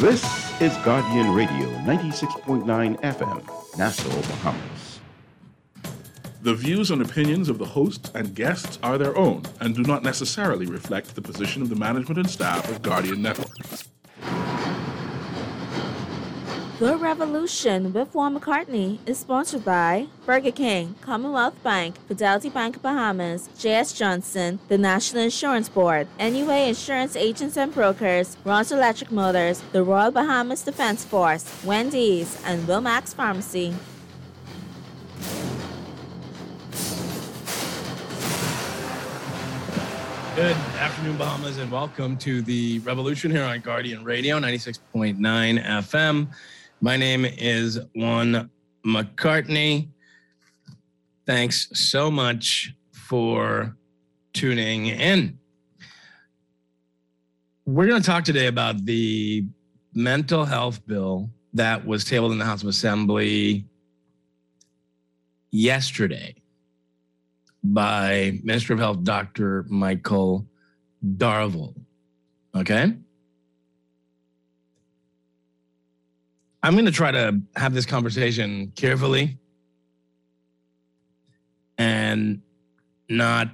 This is Guardian Radio 96.9 FM, Nassau, Bahamas. The views and opinions of the hosts and guests are their own and do not necessarily reflect the position of the management and staff of Guardian Network. The Revolution with Paul McCartney is sponsored by Burger King, Commonwealth Bank, Fidelity Bank Bahamas, J.S. Johnson, the National Insurance Board, NUA Insurance Agents and Brokers, Ron's Electric Motors, the Royal Bahamas Defense Force, Wendy's, and Wilmax Pharmacy. Good afternoon, Bahamas, and welcome to the Revolution here on Guardian Radio 96.9 FM. My name is Juan McCartney. Thanks so much for tuning in. We're going to talk today about the mental health bill that was tabled in the House of Assembly yesterday by Minister of Health, Dr. Michael Darville. Okay? I'm going to try to have this conversation carefully and not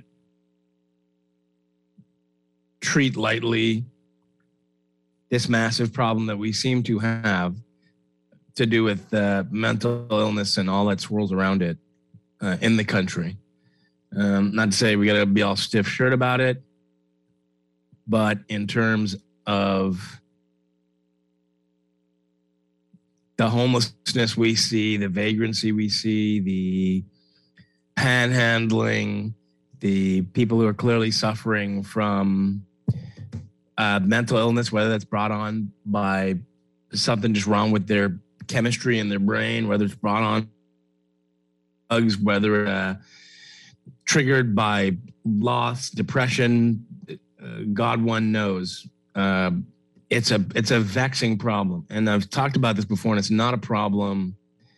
treat lightly this massive problem that we seem to have to do with mental illness and all that swirls around it in the country. Not to say we got to be all stiff-shirt about it, but in terms of the homelessness we see, the vagrancy we see, the panhandling, the people who are clearly suffering from mental illness, whether that's brought on by something just wrong with their chemistry in their brain, whether it's brought on drugs, whether triggered by loss, depression, God one knows. It's a vexing problem. And I've talked about this before, and it's not a problem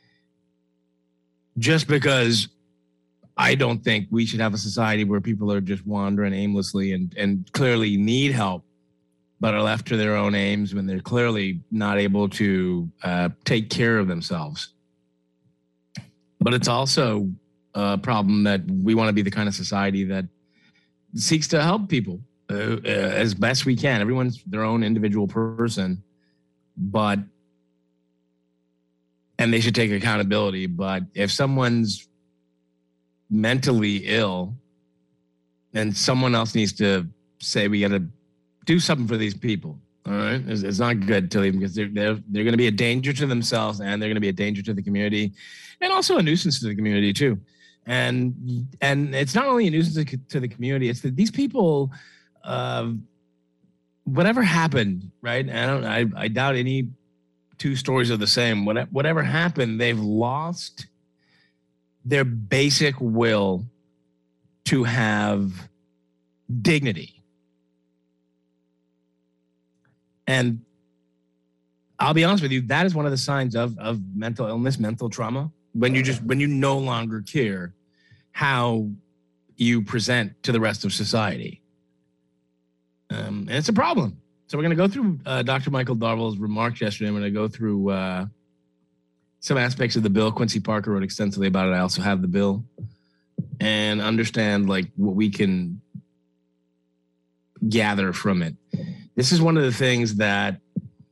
just because I don't think we should have a society where people are just wandering aimlessly and clearly need help, but are left to their own aims when they're clearly not able to take care of themselves. But it's also a problem that we want to be the kind of society that seeks to help people as best we can. Everyone's their own individual person, and they should take accountability. But if someone's mentally ill, then someone else needs to say, we got to do something for these people. All right. It's not good to leave them because they're going to be a danger to themselves, and they're going to be a danger to the community, and also a nuisance to the community too. And it's not only a nuisance to the community, it's that these people, whatever happened, right? I doubt any two stories are the same. Whatever happened, they've lost their basic will to have dignity. And I'll be honest with you, that is one of the signs of mental illness, mental trauma, when you no longer care how you present to the rest of society. And it's a problem. So we're going to go through Dr. Michael Darville's remarks yesterday. I'm going to go through some aspects of the bill. Quincy Parker wrote extensively about it. I also have the bill, and understand like what we can gather from it. This is one of the things that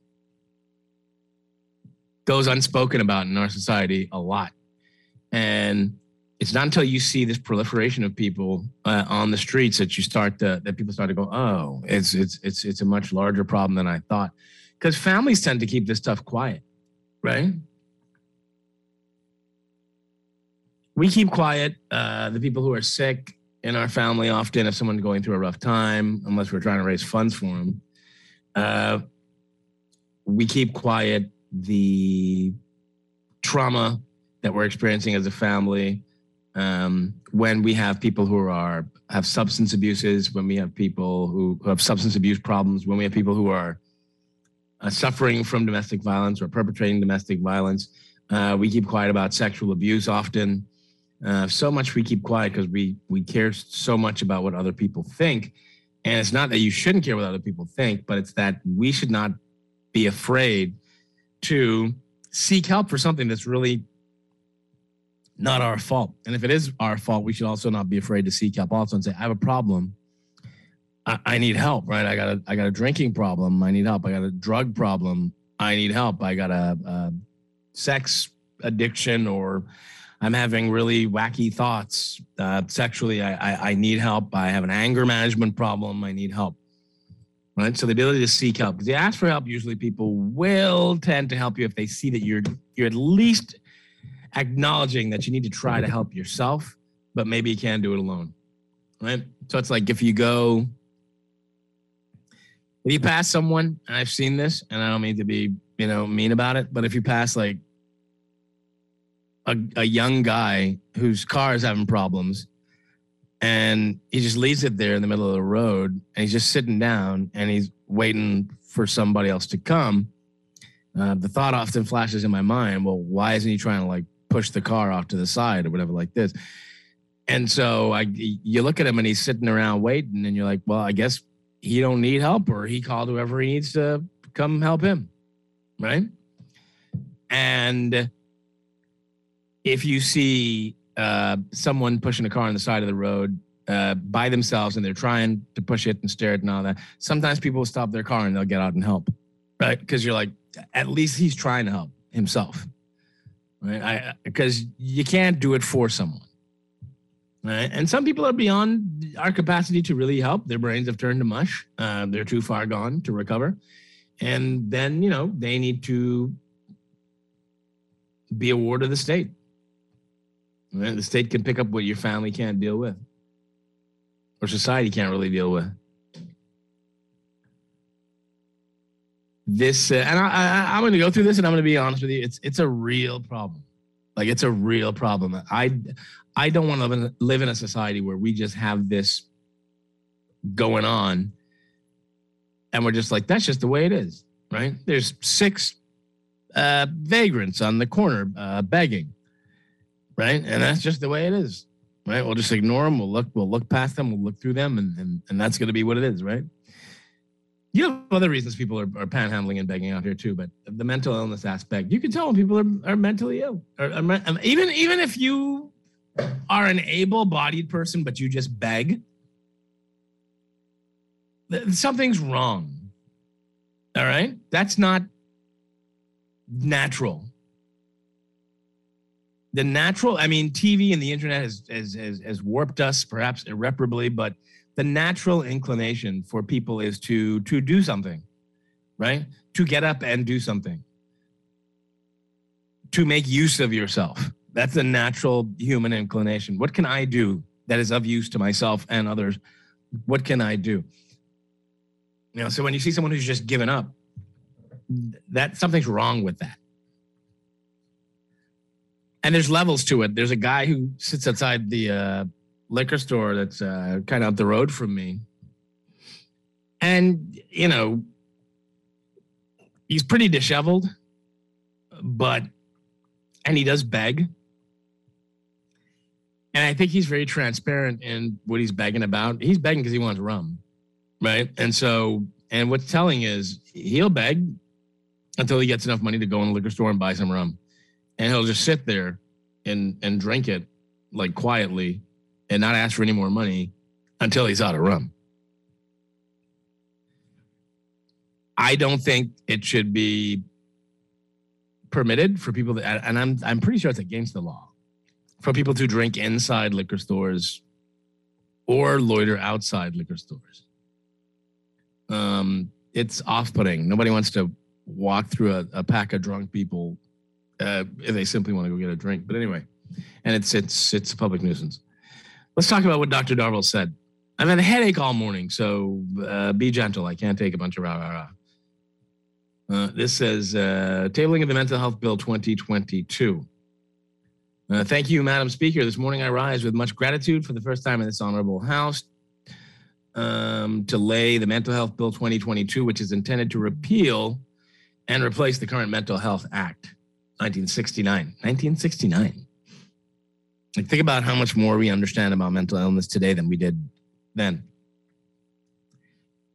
goes unspoken about in our society a lot. And it's not until you see this proliferation of people on the streets that people start to go, oh, it's a much larger problem than I thought. Because families tend to keep this stuff quiet, right? We keep quiet. The people who are sick in our family, often if someone's going through a rough time, unless we're trying to raise funds for them, we keep quiet. The trauma that we're experiencing as a family, when we have people who have substance abuses, when we have people who have substance abuse problems, when we have people who are suffering from domestic violence or perpetrating domestic violence, we keep quiet about sexual abuse often. So much we keep quiet because we care so much about what other people think. And it's not that you shouldn't care what other people think, but it's that we should not be afraid to seek help for something that's really not our fault. And if it is our fault, we should also not be afraid to seek help also and say, I have a problem. I need help, right? I got a drinking problem. I need help. I got a drug problem. I need help. I got a sex addiction, or I'm having really wacky thoughts sexually. I need help. I have an anger management problem. I need help. Right? So the ability to seek help, because you ask for help, usually people will tend to help you if they see that you're at least acknowledging that you need to try to help yourself, but maybe you can't do it alone. Right? So it's like if you pass someone, and I've seen this, and I don't mean to be, mean about it, but if you pass like a young guy whose car is having problems, and he just leaves it there in the middle of the road, and he's just sitting down and he's waiting for somebody else to come, the thought often flashes in my mind, well, why isn't he trying to like push the car off to the side or whatever like this? And so you look at him and he's sitting around waiting, and you're like, well, I guess he don't need help, or he called whoever he needs to come help him, right? And if you see someone pushing a car on the side of the road by themselves, and they're trying to push it and steer it and all that, sometimes people will stop their car and they'll get out and help, right? Because you're like, at least he's trying to help himself, right? Because you can't do it for someone. Right? And some people are beyond our capacity to really help. Their brains have turned to mush. They're too far gone to recover. And then, they need to be a ward of the state. Right? The state can pick up what your family can't deal with, or society can't really deal with. This, and I'm going to go through this, and I'm going to be honest with you. It's a real problem. Like, it's a real problem. I don't want to live in a society where we just have this going on and we're just like, that's just the way it is, right? There's 6 vagrants on the corner begging, right? And that's just the way it is, right? We'll just ignore them. We'll look past them. We'll look through them, and that's going to be what it is, right? You have other reasons people are panhandling and begging out here too, but the mental illness aspect, you can tell when people are mentally ill. Even if you are an able-bodied person, but you just beg, something's wrong. All right? That's not natural. The natural, TV and the internet has warped us perhaps irreparably, but the natural inclination for people is to do something, right? To get up and do something. To make use of yourself. That's a natural human inclination. What can I do that is of use to myself and others? What can I do? So when you see someone who's just given up, that something's wrong with that. And there's levels to it. There's a guy who sits outside the liquor store that's kind of up the road from me. And, he's pretty disheveled, and he does beg. And I think he's very transparent in what he's begging about. He's begging because he wants rum, right? And what's telling is he'll beg until he gets enough money to go in the liquor store and buy some rum. And he'll just sit there and drink it like quietly and not ask for any more money until he's out of rum. I don't think it should be permitted for people that, and I'm pretty sure it's against the law, for people to drink inside liquor stores or loiter outside liquor stores. It's off-putting. Nobody wants to walk through a pack of drunk people if they simply want to go get a drink. But anyway, and it's a public nuisance. Let's talk about what Dr. Darville said. I've had a headache all morning, so be gentle. I can't take a bunch of rah-rah-rah. This says, tabling of the Mental Health Bill 2022. Thank you, Madam Speaker. This morning I rise with much gratitude for the first time in this honorable House to lay the Mental Health Bill 2022, which is intended to repeal and replace the current Mental Health Act, 1969. 1969. Like, think about how much more we understand about mental illness today than we did then.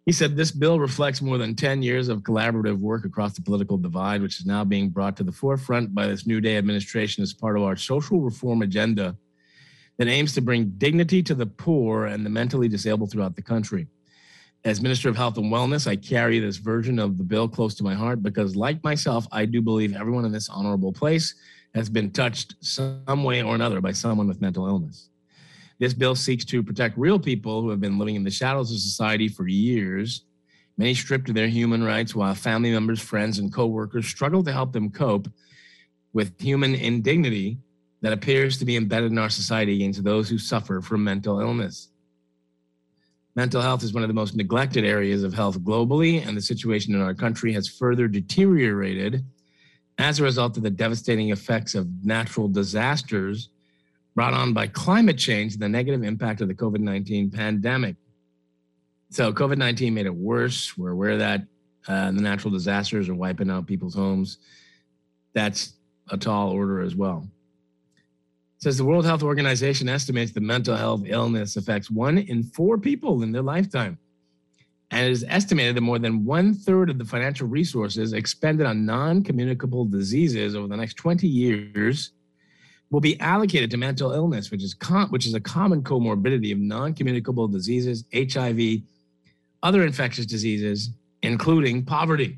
He said this bill reflects more than 10 years of collaborative work across the political divide, which is now being brought to the forefront by this New Day administration as part of our social reform agenda that aims to bring dignity to the poor and the mentally disabled throughout the country. As Minister of Health and Wellness, I carry this version of the bill close to my heart because, like myself, I do believe everyone in this honorable place has been touched some way or another by someone with mental illness. This bill seeks to protect real people who have been living in the shadows of society for years, many stripped of their human rights, while family members, friends, and coworkers struggle to help them cope with human indignity that appears to be embedded in our society against those who suffer from mental illness. Mental health is one of the most neglected areas of health globally, and the situation in our country has further deteriorated as a result of the devastating effects of natural disasters brought on by climate change and the negative impact of the COVID-19 pandemic. So COVID-19 made it worse. We're aware that the natural disasters are wiping out people's homes. That's a tall order as well. It says the World Health Organization estimates that mental health illness affects 1 in 4 people in their lifetime. And it is estimated that more than 1/3 of the financial resources expended on non-communicable diseases over the next 20 years will be allocated to mental illness, which is a common comorbidity of non-communicable diseases, HIV, other infectious diseases, including poverty.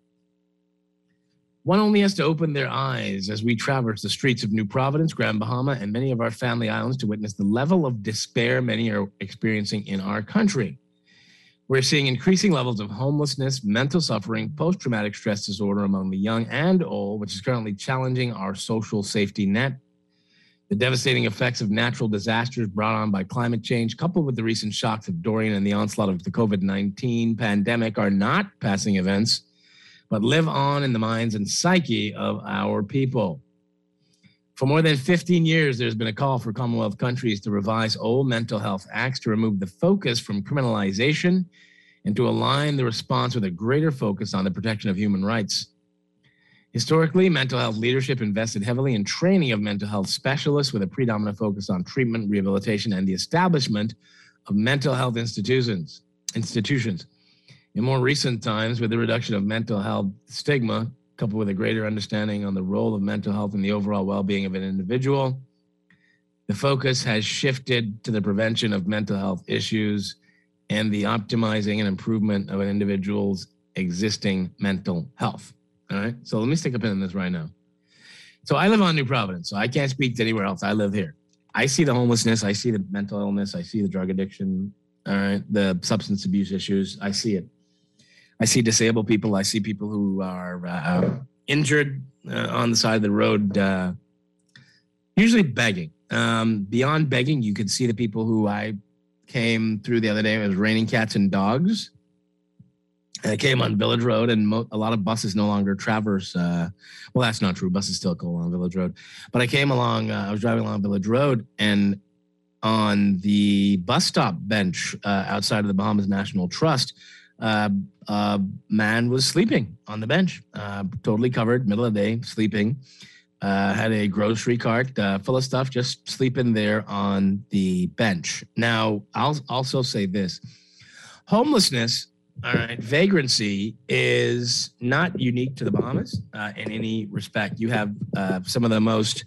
One only has to open their eyes as we traverse the streets of New Providence, Grand Bahama, and many of our family islands to witness the level of despair many are experiencing in our country. We're seeing increasing levels of homelessness, mental suffering, post-traumatic stress disorder among the young and old, which is currently challenging our social safety net. The devastating effects of natural disasters brought on by climate change, coupled with the recent shocks of Dorian and the onslaught of the COVID-19 pandemic, are not passing events, but live on in the minds and psyche of our people. For more than 15 years, there's been a call for Commonwealth countries to revise old mental health acts to remove the focus from criminalization and to align the response with a greater focus on the protection of human rights. Historically, mental health leadership invested heavily in training of mental health specialists with a predominant focus on treatment, rehabilitation, and the establishment of mental health institutions. In more recent times, with the reduction of mental health stigma, coupled with a greater understanding on the role of mental health in the overall well-being of an individual, the focus has shifted to the prevention of mental health issues and the optimizing and improvement of an individual's existing mental health. All right, so let me stick a pin in this right now. So I live on New Providence, so I can't speak to anywhere else. I live here. I see the homelessness. I see the mental illness. I see the drug addiction, all right, the substance abuse issues. I see it. I see disabled people. I see people who are injured on the side of the road, usually begging. Beyond begging, you could see the people who I came through the other day. It was raining cats and dogs. And I came on Village Road, and a lot of buses no longer traverse. Well, that's not true. Buses still go along Village Road. But I came along, I was driving along Village Road, and on the bus stop bench outside of the Bahamas National Trust, a man was sleeping on the bench, totally covered, middle of the day, sleeping. Had a grocery cart full of stuff, just sleeping there on the bench. Now, I'll also say this. Homelessness, all right, vagrancy is not unique to the Bahamas in any respect. You have some of the most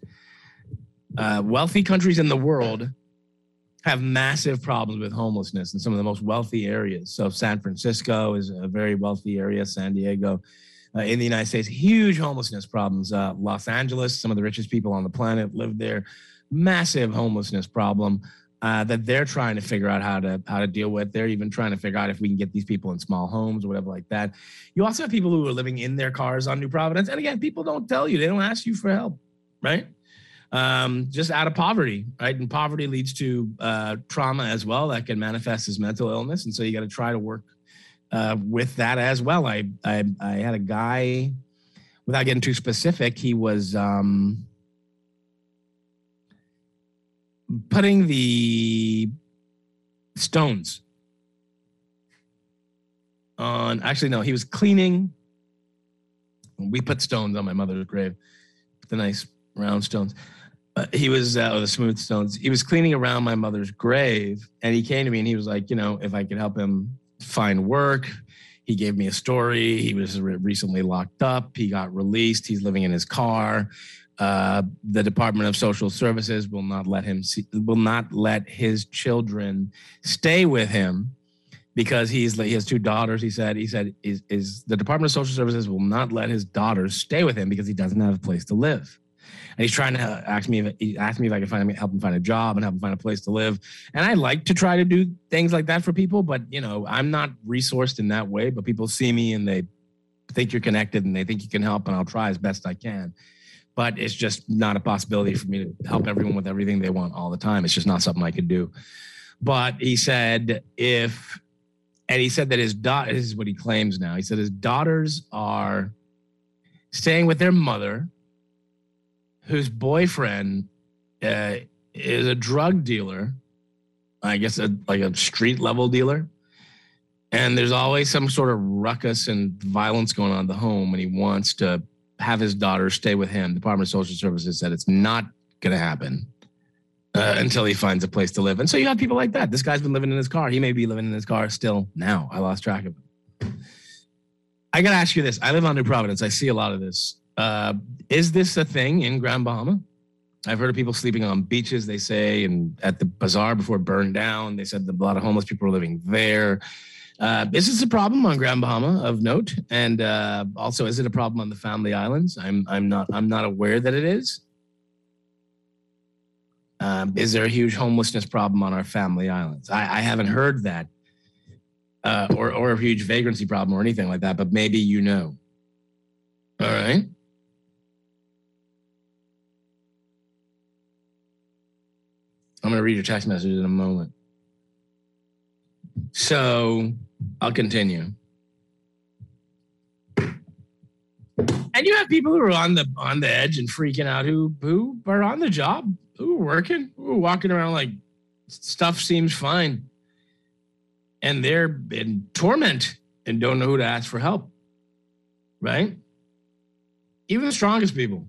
wealthy countries in the world have massive problems with homelessness in some of the most wealthy areas. So San Francisco is a very wealthy area, San Diego. In the United States, huge homelessness problems. Los Angeles, some of the richest people on the planet live there. Massive homelessness problem that they're trying to figure out how to deal with. They're even trying to figure out if we can get these people in small homes or whatever like that. You also have people who are living in their cars on New Providence. And again, people don't tell you. They don't ask you for help, right? Just out of poverty, right? And poverty leads to trauma as well that can manifest as mental illness. And so you got to try to work with that as well. I had a guy, without getting too specific, he was putting the stones on, actually, no, he was cleaning. We put stones on my mother's grave, the nice round stones. He was, or the smooth stones. He was cleaning around my mother's grave, and he came to me and he was like, you know, if I could help him find work. He gave me a story. He was recently locked up. He got released. He's living in his car. The Department of Social Services will not let his children stay with him because he has two daughters. He said is the Department of Social Services will not let his daughters stay with him because he doesn't have a place to live. And he's trying to ask me if I can help him find a job and help him find a place to live. And I like to try to do things like that for people, but I'm not resourced in that way. But people see me and they think you're connected and they think you can help, and I'll try as best I can. But it's just not a possibility for me to help everyone with everything they want all the time. It's just not something I can do. But he said that his daughter, this is what he claims now. He said his daughters are staying with their mother, whose boyfriend is a drug dealer, I guess like a street level dealer. And there's always some sort of ruckus and violence going on at the home, and he wants to have his daughter stay with him. The Department of Social Services said it's not going to happen until he finds a place to live. And so you have people like that. This guy's been living in his car. He may be living in his car still now. I lost track of him. I got to ask you this. I live on New Providence. I see a lot of this. Is this a thing in Grand Bahama? I've heard of people sleeping on beaches, they say, and at the bazaar before it burned down. They said that a lot of homeless people are living there. Is this a problem on Grand Bahama of note? And also, is it a problem on the Family Islands? I'm not aware that it is. Is there a huge homelessness problem on our Family Islands? I haven't heard that, or a huge vagrancy problem or anything like that. But maybe you know. All right. I'm going to read your text message in a moment. So I'll continue. And you have people who are on the edge and freaking out, who are on the job, who are working, who are walking around like stuff seems fine. And they're in torment and don't know who to ask for help. Right? Even the strongest people,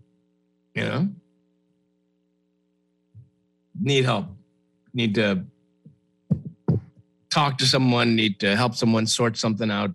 need help, need to talk to someone, need to help someone sort something out,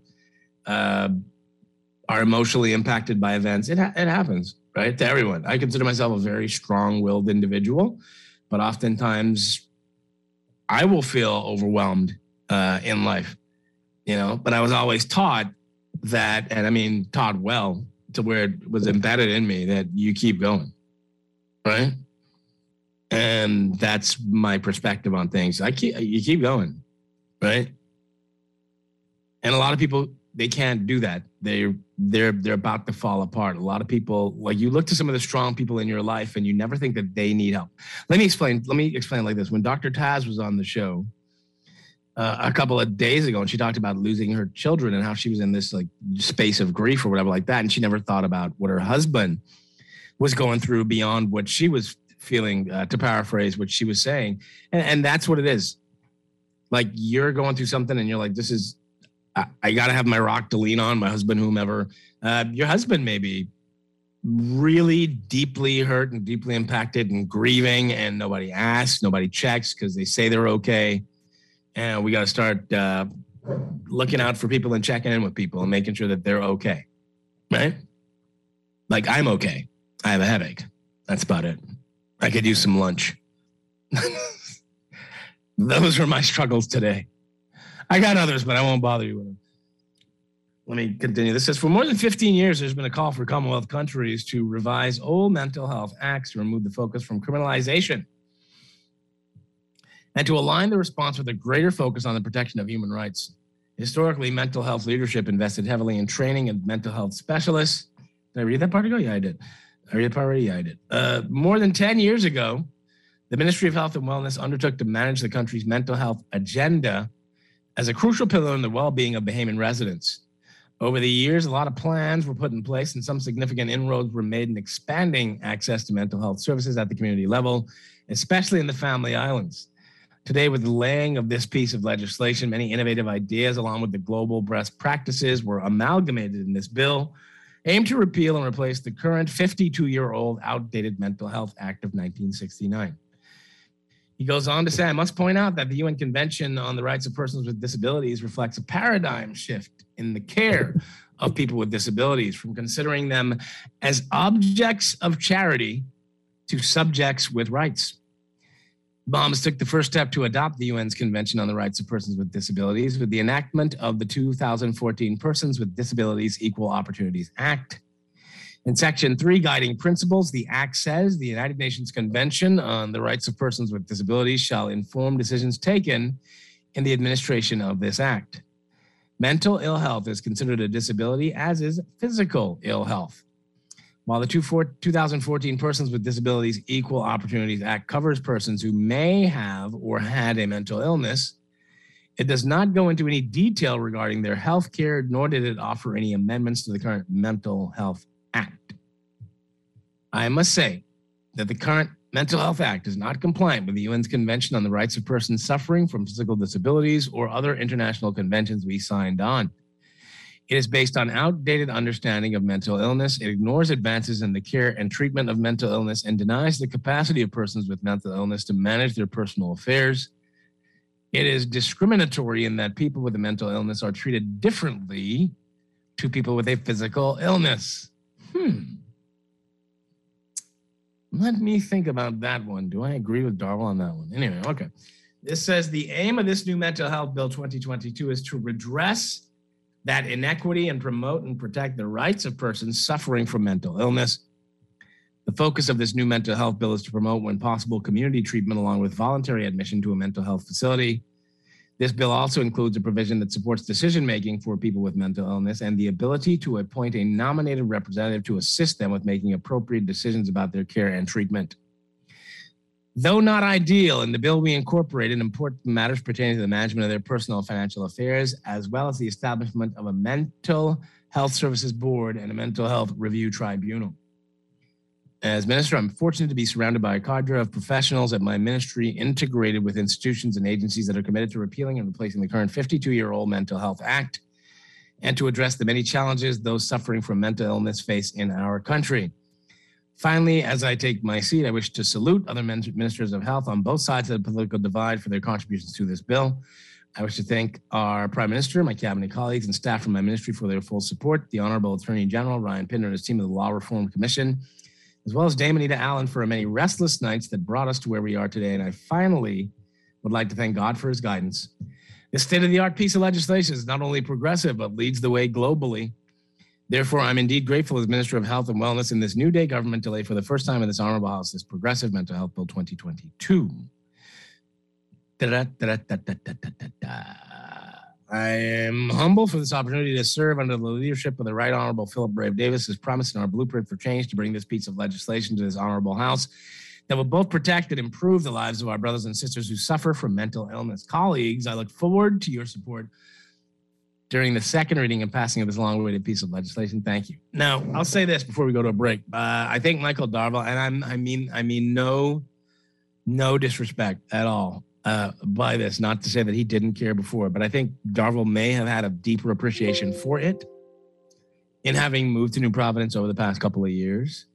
are emotionally impacted by events. It happens, right? To everyone. I consider myself a very strong-willed individual, but oftentimes I will feel overwhelmed in life, but I was always taught that, and I mean taught well, to where it was embedded in me that you keep going, right? And that's my perspective on things. You keep going, right? And a lot of people, they can't do that. They're about to fall apart. A lot of people, like, you look to some of the strong people in your life and you never think that they need help. Let me explain like this. When Dr. Taz was on the show a couple of days ago, and she talked about losing her children and how she was in this like space of grief or whatever like that, and she never thought about what her husband was going through beyond what she was feeling, to paraphrase what she was saying. And that's what it is. Like, you're going through something and you're like, I got to have my rock to lean on, my husband, whomever. Your husband may be really deeply hurt and deeply impacted and grieving, and nobody asks, nobody checks because they say they're okay. And we got to start looking out for people and checking in with people and making sure that they're okay, right? Like, I'm okay. I have a headache. That's about it. I could use some lunch. Those are my struggles today. I got others, but I won't bother you with them. Let me continue. This says, for more than 15 years, there's been a call for Commonwealth countries to revise old mental health acts to remove the focus from criminalization and to align the response with a greater focus on the protection of human rights. Historically, mental health leadership invested heavily in training of mental health specialists. Did I read that part ago? Yeah, I did. I read the part already? Yeah, I did. More than 10 years ago, the Ministry of Health and Wellness undertook to manage the country's mental health agenda as a crucial pillar in the well-being of Bahamian residents. Over the years, a lot of plans were put in place and some significant inroads were made in expanding access to mental health services at the community level, especially in the Family Islands. Today, with the laying of this piece of legislation, many innovative ideas, along with the global best practices, were amalgamated in this bill, aimed to repeal and replace the current 52-year-old outdated Mental Health Act of 1969. He goes on to say, I must point out that the UN Convention on the Rights of Persons with Disabilities reflects a paradigm shift in the care of people with disabilities, from considering them as objects of charity to subjects with rights. Bahamas took the first step to adopt the UN's Convention on the Rights of Persons with Disabilities with the enactment of the 2014 Persons with Disabilities Equal Opportunities Act. In Section 3, Guiding Principles, the Act says the United Nations Convention on the Rights of Persons with Disabilities shall inform decisions taken in the administration of this Act. Mental ill health is considered a disability, as is physical ill health. While the 2014 Persons with Disabilities Equal Opportunities Act covers persons who may have or had a mental illness, it does not go into any detail regarding their health care, nor did it offer any amendments to the current Mental Health Act. I must say that the current Mental Health Act is not compliant with the UN's Convention on the Rights of Persons Suffering from Physical Disabilities or other international conventions we signed on. It is based on outdated understanding of mental illness. It ignores advances in the care and treatment of mental illness and denies the capacity of persons with mental illness to manage their personal affairs. It is discriminatory in that people with a mental illness are treated differently to people with a physical illness. Let me think about that one. Do I agree with Darwell on that one? Anyway, okay. This says the aim of this new Mental Health Bill 2022 is to redress that inequity and promote and protect the rights of persons suffering from mental illness. The focus of this new mental health bill is to promote, when possible, community treatment along with voluntary admission to a mental health facility. This bill also includes a provision that supports decision-making for people with mental illness and the ability to appoint a nominated representative to assist them with making appropriate decisions about their care and treatment. Though not ideal, in the bill we incorporated important matters pertaining to the management of their personal and financial affairs, as well as the establishment of a mental health services board and a mental health review tribunal. As minister, I'm fortunate to be surrounded by a cadre of professionals at my ministry integrated with institutions and agencies that are committed to repealing and replacing the current 52-year-old Mental Health Act and to address the many challenges those suffering from mental illness face in our country. Finally, as I take my seat, I wish to salute other ministers of health on both sides of the political divide for their contributions to this bill. I wish to thank our Prime Minister, my cabinet colleagues, and staff from my ministry for their full support, the Honorable Attorney General Ryan Pinder and his team of the Law Reform Commission, as well as Dame Anita Allen for many restless nights that brought us to where we are today. And I finally would like to thank God for his guidance. This state-of-the-art piece of legislation is not only progressive, but leads the way globally. Therefore, I'm indeed grateful as Minister of Health and Wellness in this new day government to lay for the first time in this honorable house this progressive Mental Health Bill 2022. I am humble for this opportunity to serve under the leadership of the Right Honorable Philip Brave Davis, as promised in our blueprint for change, to bring this piece of legislation to this honorable house that will both protect and improve the lives of our brothers and sisters who suffer from mental illness. Colleagues, I look forward to your support during the second reading and passing of this long-awaited piece of legislation. Thank you. Now, I'll say this before we go to a break. I think Michael Darville, and I mean no disrespect at all by this, not to say that he didn't care before, but I think Darville may have had a deeper appreciation for it in having moved to New Providence over the past couple of years.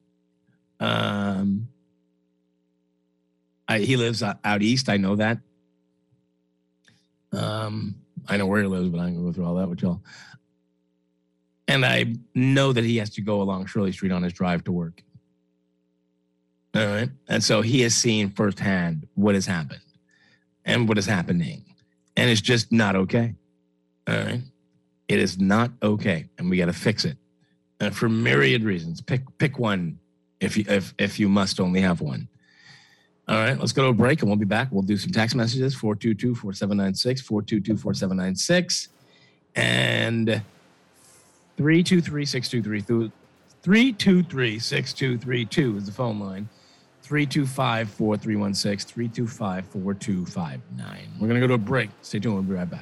He lives out east. I know that. I know where he lives, but I'm going to go through all that with y'all. And I know that he has to go along Shirley Street on his drive to work. All right. And so he has seen firsthand what has happened and what is happening. And it's just not okay. All right. It is not okay. And we got to fix it. And for myriad reasons. Pick one if you must only have one. All right, let's go to a break and we'll be back. We'll do some text messages, 422-4796, 422-4796, and 323-6232. 323-6232 is the phone line. 325-4316, 325-4259. We're going to go to a break. Stay tuned. We'll be right back.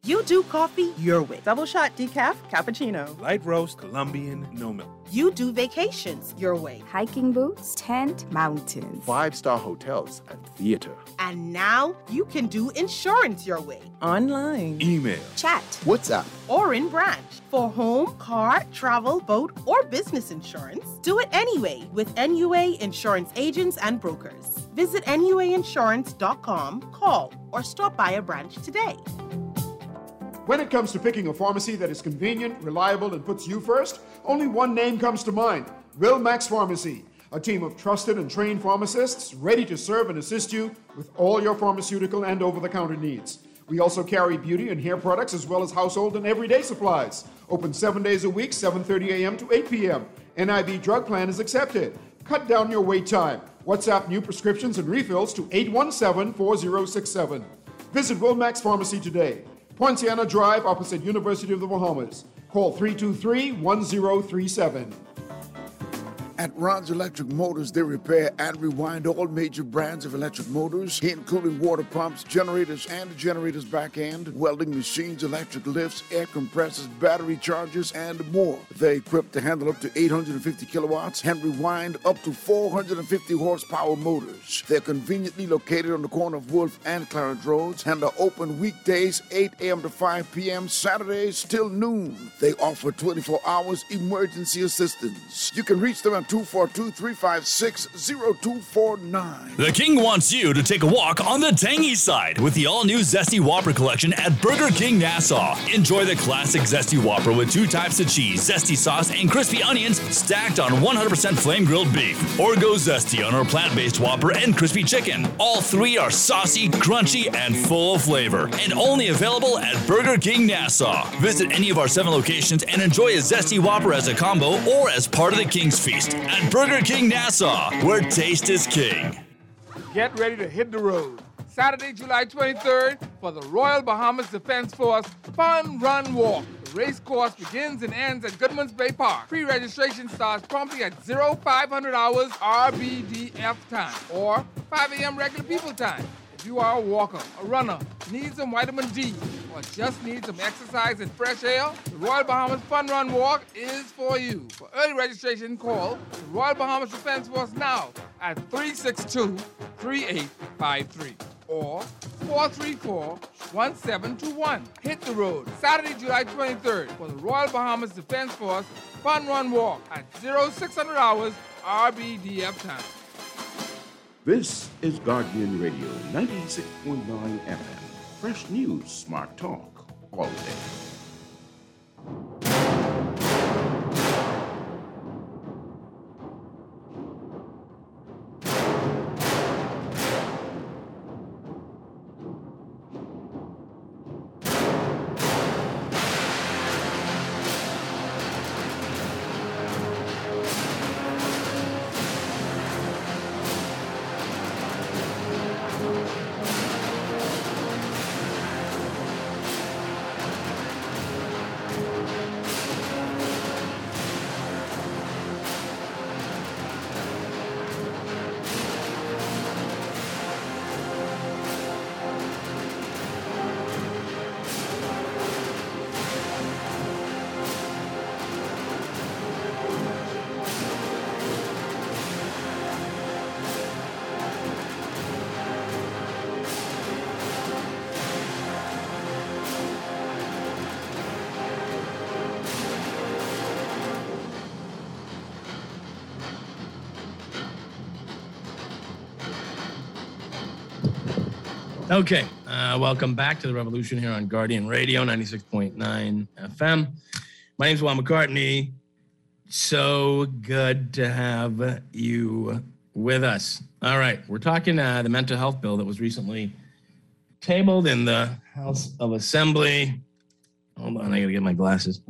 You do coffee your way. Double shot decaf, cappuccino. Light roast, Colombian, no milk. You do vacations your way. Hiking boots, tent, mountains. 5-star hotels and theater. And now you can do insurance your way. Online. Email. Chat. WhatsApp. Or in branch. For home, car, travel, boat, or business insurance, do it anyway with NUA Insurance Agents and Brokers. Visit NUAinsurance.com, call, or stop by a branch today. When it comes to picking a pharmacy that is convenient, reliable, and puts you first, only one name comes to mind: Wilmax Pharmacy. A team of trusted and trained pharmacists ready to serve and assist you with all your pharmaceutical and over-the-counter needs. We also carry beauty and hair products as well as household and everyday supplies. Open 7 days a week, 7:30 a.m. to 8 p.m. NIV drug plan is accepted. Cut down your wait time. WhatsApp new prescriptions and refills to 817-4067. Visit Wilmax Pharmacy today. Poinciana Drive, opposite University of the Bahamas. Call 323-1037. At Ron's Electric Motors, they repair and rewind all major brands of electric motors, including water pumps, generators and the generator's back end, welding machines, electric lifts, air compressors, battery chargers, and more. They're equipped to handle up to 850 kilowatts and rewind up to 450 horsepower motors. They're conveniently located on the corner of Wolf and Clarence Roads and are open weekdays 8 a.m. to 5 p.m., Saturdays till noon. They offer 24 hours emergency assistance. You can reach them at 242-356-0249. The King wants you to take a walk on the tangy side with the all-new Zesty Whopper collection at Burger King Nassau. Enjoy the classic Zesty Whopper with 2 types of cheese, zesty sauce, and crispy onions stacked on 100% flame-grilled beef. Or go Zesty on our plant-based Whopper and crispy chicken. All 3 are saucy, crunchy, and full of flavor. And only available at Burger King Nassau. Visit any of our 7 locations and enjoy a Zesty Whopper as a combo or as part of the King's Feast at Burger King Nassau, where taste is king. Get ready to hit the road. Saturday, July 23rd for the Royal Bahamas Defense Force Fun Run Walk. The race course begins and ends at Goodman's Bay Park. Pre-registration starts promptly at 0500 hours RBDF time or 5 a.m. regular people time. If you are a walker, a runner, need some vitamin D, or just need some exercise and fresh air, the Royal Bahamas Fun Run Walk is for you. For early registration, call the Royal Bahamas Defense Force now at 362-3853 or 434-1721. Hit the road Saturday, July 23rd for the Royal Bahamas Defense Force Fun Run Walk at 0600 hours RBDF time. This is Guardian Radio 96.9 FM. Fresh news, smart talk, all day. Okay, welcome back to the Revolution here on Guardian Radio 96.9 FM. My name's Juan McCartney. So good to have you with us. All right, we're talking the mental health bill that was recently tabled in the House of Assembly. Hold on, I gotta get my glasses.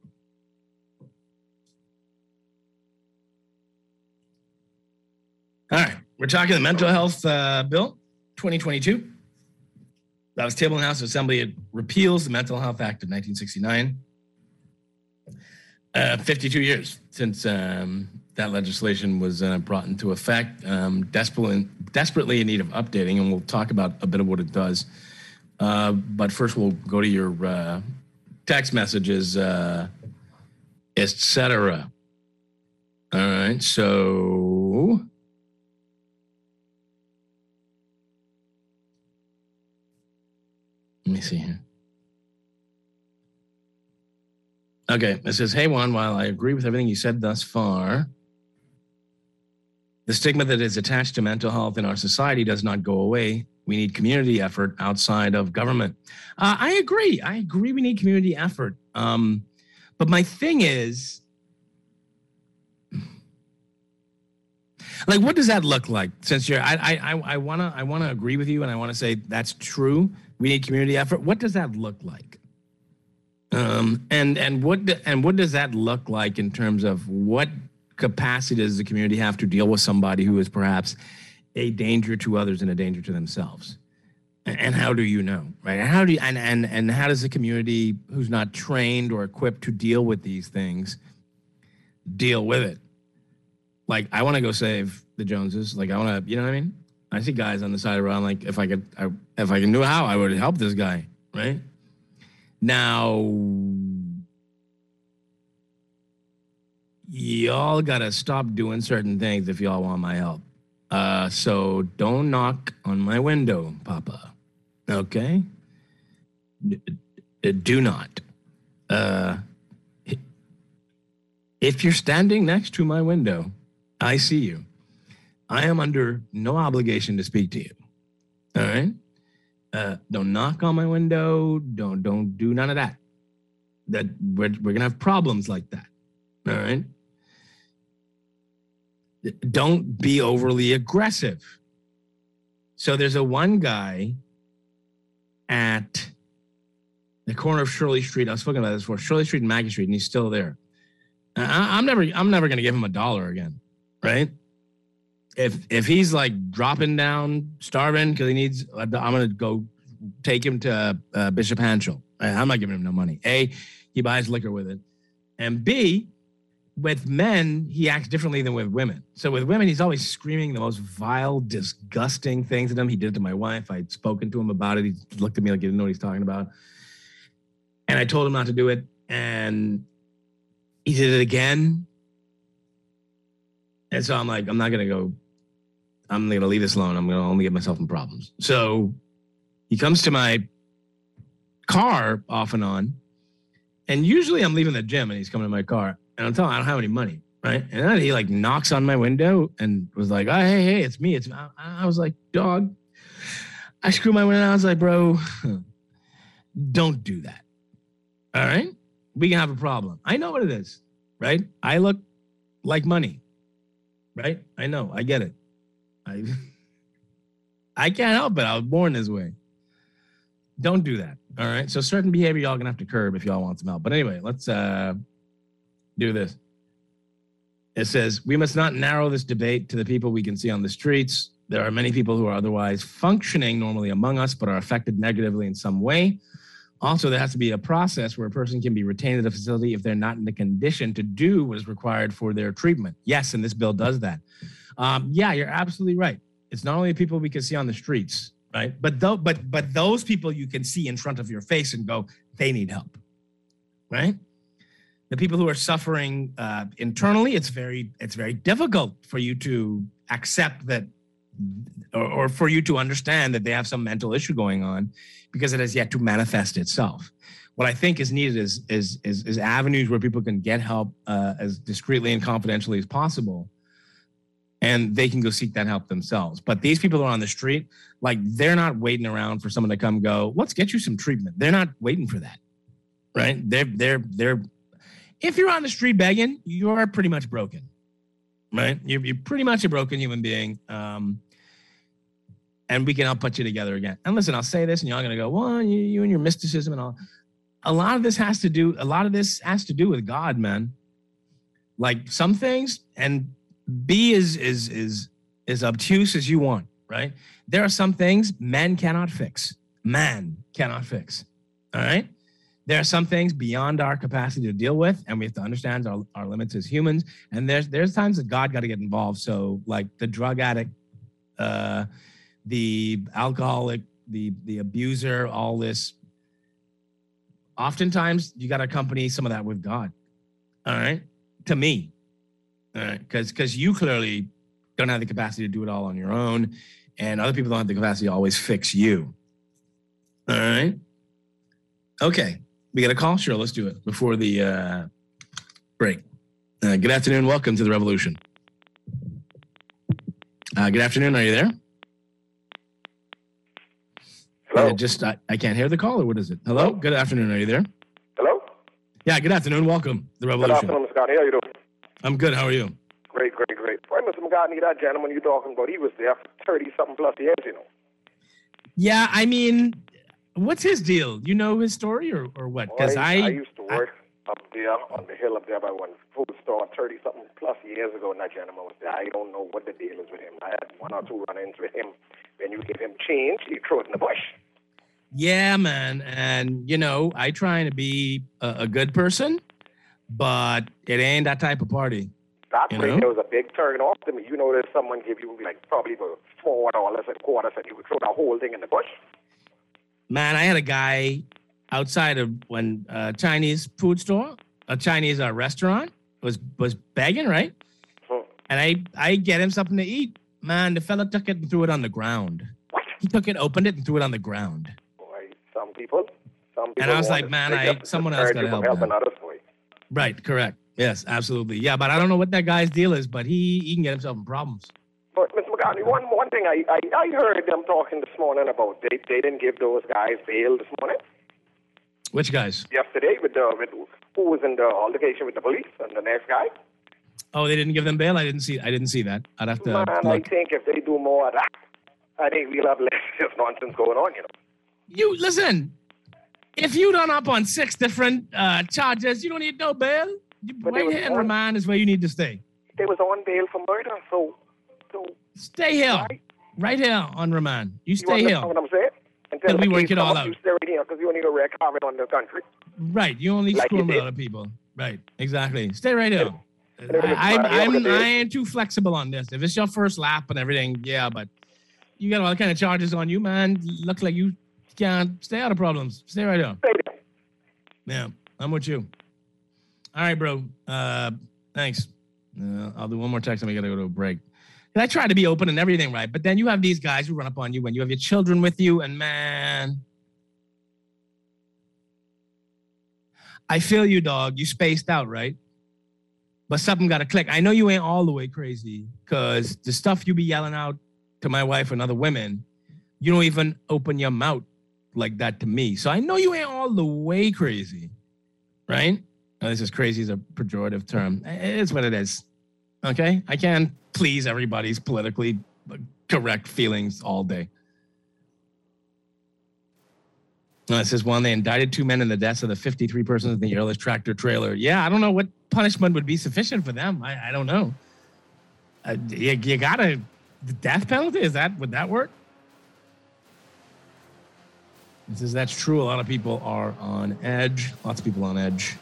All right, we're talking the mental health bill 2022. That was tabled in the House of Assembly. It repeals the Mental Health Act of 1969. 52 years since that legislation was brought into effect. Desperately in need of updating, and we'll talk about a bit of what it does But first, we'll go to your text messages, etc. All right, so let me see here. Okay, it says, hey, Juan, while I agree with everything you said thus far, the stigma that is attached to mental health in our society does not go away. We need community effort outside of government. I agree. We need community effort. But my thing is, like, what does that look like? Since you're, I wanna agree with you, and I want to say that's true. We need community effort. What does that look like? And what does that look like in terms of what capacity does the community have to deal with somebody who is perhaps a danger to others and a danger to themselves? And how do you know, right? How do you, and how does the community who's not trained or equipped to deal with these things deal with it? Like, I want to go save the Joneses. Like, I want to, you know what I mean? I see guys on the side of the road. Like, if I knew how, I would help this guy, right? Now, y'all got to stop doing certain things if y'all want my help. So don't knock on my window, Papa. Okay? Do not. If you're standing next to my window, I see you. I am under no obligation to speak to you. All right? Don't knock on my window. Don't do none of that. That we're gonna have problems like that. All right? Don't be overly aggressive. So there's one guy at the corner of Shirley Street. I was talking about this before, Shirley Street and Maggie Street, and he's still there. I'm never gonna give him $1 again, right? If he's like dropping down, starving because he needs, I'm gonna go take him to Bishop Hanschel. I'm not giving him no money. A, he buys liquor with it, and B, with men, he acts differently than with women. So with women, he's always screaming the most vile, disgusting things at them. He did it to my wife. I'd spoken to him about it. He looked at me like he didn't know what he's talking about. And I told him not to do it. And he did it again. And so I'm like, I'm going to leave this alone. I'm going to only get myself in problems. So he comes to my car off and on. And usually I'm leaving the gym and he's coming to my car. And I'm telling him I don't have any money, right? And then he like knocks on my window and was like, oh, hey, it's me. I was like, dog. I screwed my window. I was like, bro, don't do that. All right? We can have a problem. I know what it is, right? I look like money, right? I know. I get it. I can't help it. I was born this way. Don't do that. All right? So certain behavior y'all going to have to curb if y'all want some help. But anyway, let's do this. It says, we must not narrow this debate to the people we can see on the streets. There are many people who are otherwise functioning normally among us, but are affected negatively in some way. Also, there has to be a process where a person can be retained at a facility if they're not in the condition to do what is required for their treatment. Yes, and this bill does that. Yeah, you're absolutely right. It's not only people we can see on the streets, right? But those people you can see in front of your face and go, they need help, right? The people who are suffering internally, it's very difficult for you to accept that, or for you to understand that they have some mental issue going on, because it has yet to manifest itself. What I think is needed is avenues where people can get help as discreetly and confidentially as possible, and they can go seek that help themselves. But these people who are on the street, like, they're not waiting around for someone to come go, let's get you some treatment. They're not waiting for that, right? They're if you're on the street begging, you are pretty much broken, right? You're pretty much a broken human being. And we can help put you together again. And listen, I'll say this, and y'all are going to go, well, you and your mysticism and all. A lot of this has to do with God, man. Like, some things, and be as obtuse as you want, right? There are some things men cannot fix. Man cannot fix, all right? There are some things beyond our capacity to deal with, and we have to understand our limits as humans. And there's times that God got to get involved. So, like, the drug addict, the alcoholic, the abuser, all this. Oftentimes, you got to accompany some of that with God. All right, to me, all right, because you clearly don't have the capacity to do it all on your own, and other people don't have the capacity to always fix you. All right. Okay, we got a call. Sure, let's do it before the break. Good afternoon. Welcome to the Revolution. Good afternoon. Are you there? Hello. I can't hear the call, or what is it? Hello? Good afternoon. Are you there? Hello? Yeah, good afternoon. Welcome to the Revolution. Good afternoon, Mr. Scott. How are you doing? I'm good. How are you? Great. Boy, Mr. McGartney, that gentleman you're talking about, he was there for 30-something plus years, you know. Yeah, I mean, what's his deal? You know his story or what? Because I used to work up there on the hill up there by one food store 30-something plus years ago, and that gentleman was there. I don't know what the deal is with him. I had one or two run-ins with him. When you give him change, he throw it in the bush. Yeah, man. And, you know, I try to be a good person, but it ain't that type of party. That's right. There was a big turn off to me. You know, there's someone give you like probably $4 and quarters, and you would throw the whole thing in the bush. Man, I had a guy outside of one Chinese food store, a Chinese restaurant, was begging, right? And I get him something to eat. Man, the fella took it and threw it on the ground. What? He took it, opened it, and threw it on the ground. Boy, some people. And I was like, man, someone else got to help. Others, boy. Right, correct. Yes, absolutely. Yeah, but I don't know what that guy's deal is, but he can get himself in problems. But, Mr. McGarney, one thing I heard them talking this morning about, they didn't give those guys bail this morning. Which guys? Yesterday, with who was in the altercation with the police and the next guy. Oh, they didn't give them bail? I didn't see that. I'd have to Man, look. I think if they do more of that, I think we'll have less of nonsense going on, you know. You, listen, if you done up on 6 different charges, you don't need no bail. Right here in remand is where you need to stay. They was on bail for murder, so stay here. Right here on remand. You stay here. What I'm saying? Until we work it all out. You stay right here because you only go wreak havoc on the country. Right. You only screw with other people. Right. Exactly. Stay right here. I ain't too flexible on this. If it's your first lap and everything, yeah, but you got all kind of charges on you, man. Looks like you can't stay out of problems. Stay right here. Yeah, I'm with you. All right, bro. Thanks. I'll do one more text and we got to go to a break. And I try to be open and everything, right? But then you have these guys who run up on you when you have your children with you, and man, I feel you, dog. You spaced out, right? But something got to click. I know you ain't all the way crazy because the stuff you be yelling out to my wife and other women, you don't even open your mouth like that to me. So I know you ain't all the way crazy, right? Now, this is crazy is a pejorative term. It is what it is, okay? I can't please everybody's politically correct feelings all day. This is one, they indicted 2 men in the deaths of the 53 persons in the airless tractor trailer. Yeah, I don't know what punishment would be sufficient for them. I don't know. You got the death penalty? Would that work? It says that's true. A lot of people are on edge. Lots of people on edge.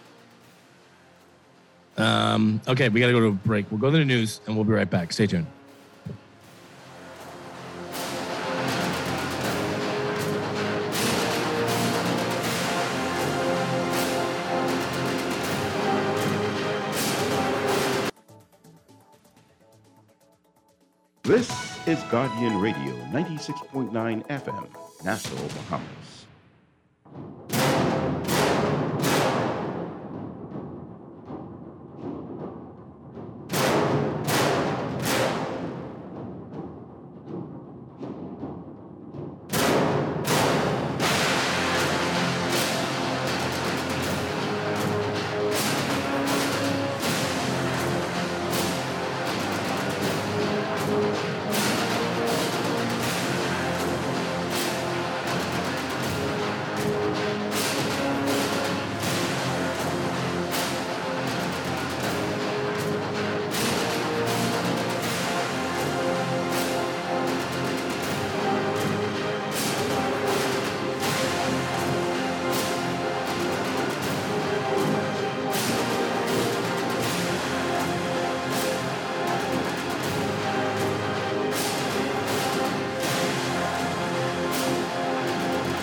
Okay, we got to go to a break. We'll go to the news and we'll be right back. Stay tuned. This is Guardian Radio 96.9 FM, Nassau, Bahamas.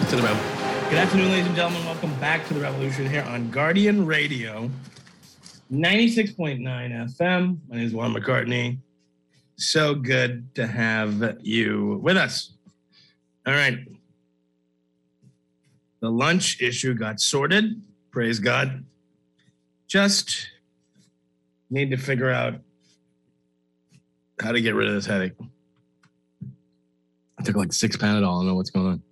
to the Revolution. Good afternoon, ladies and gentlemen. Welcome back to the Revolution here on Guardian Radio, 96.9 FM. My name is Juan McCartney. So good to have you with us. All right. The lunch issue got sorted. Praise God. Just need to figure out how to get rid of this headache. I took like 6 Panadol. I don't know what's going on.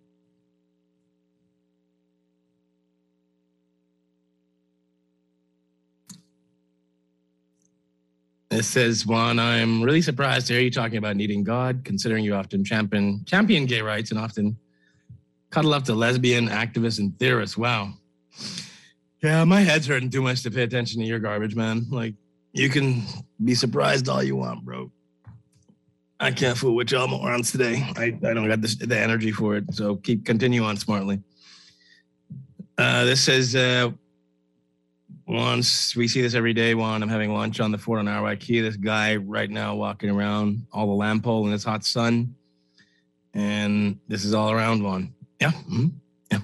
This says, Juan, I'm really surprised to hear you talking about needing God, considering you often champion gay rights and often cuddle up to lesbian activists and theorists. Wow. Yeah, my head's hurting too much to pay attention to your garbage, man. Like, you can be surprised all you want, bro. I can't fool with y'all morons today. I don't got the energy for it, so continue on smartly. This says, once we see this every day, Juan, I'm having lunch on the fort on Arawak Key. This guy right now walking around all the lamp pole in this hot sun. And this is all around, Juan. Yeah. Mm-hmm. Yeah.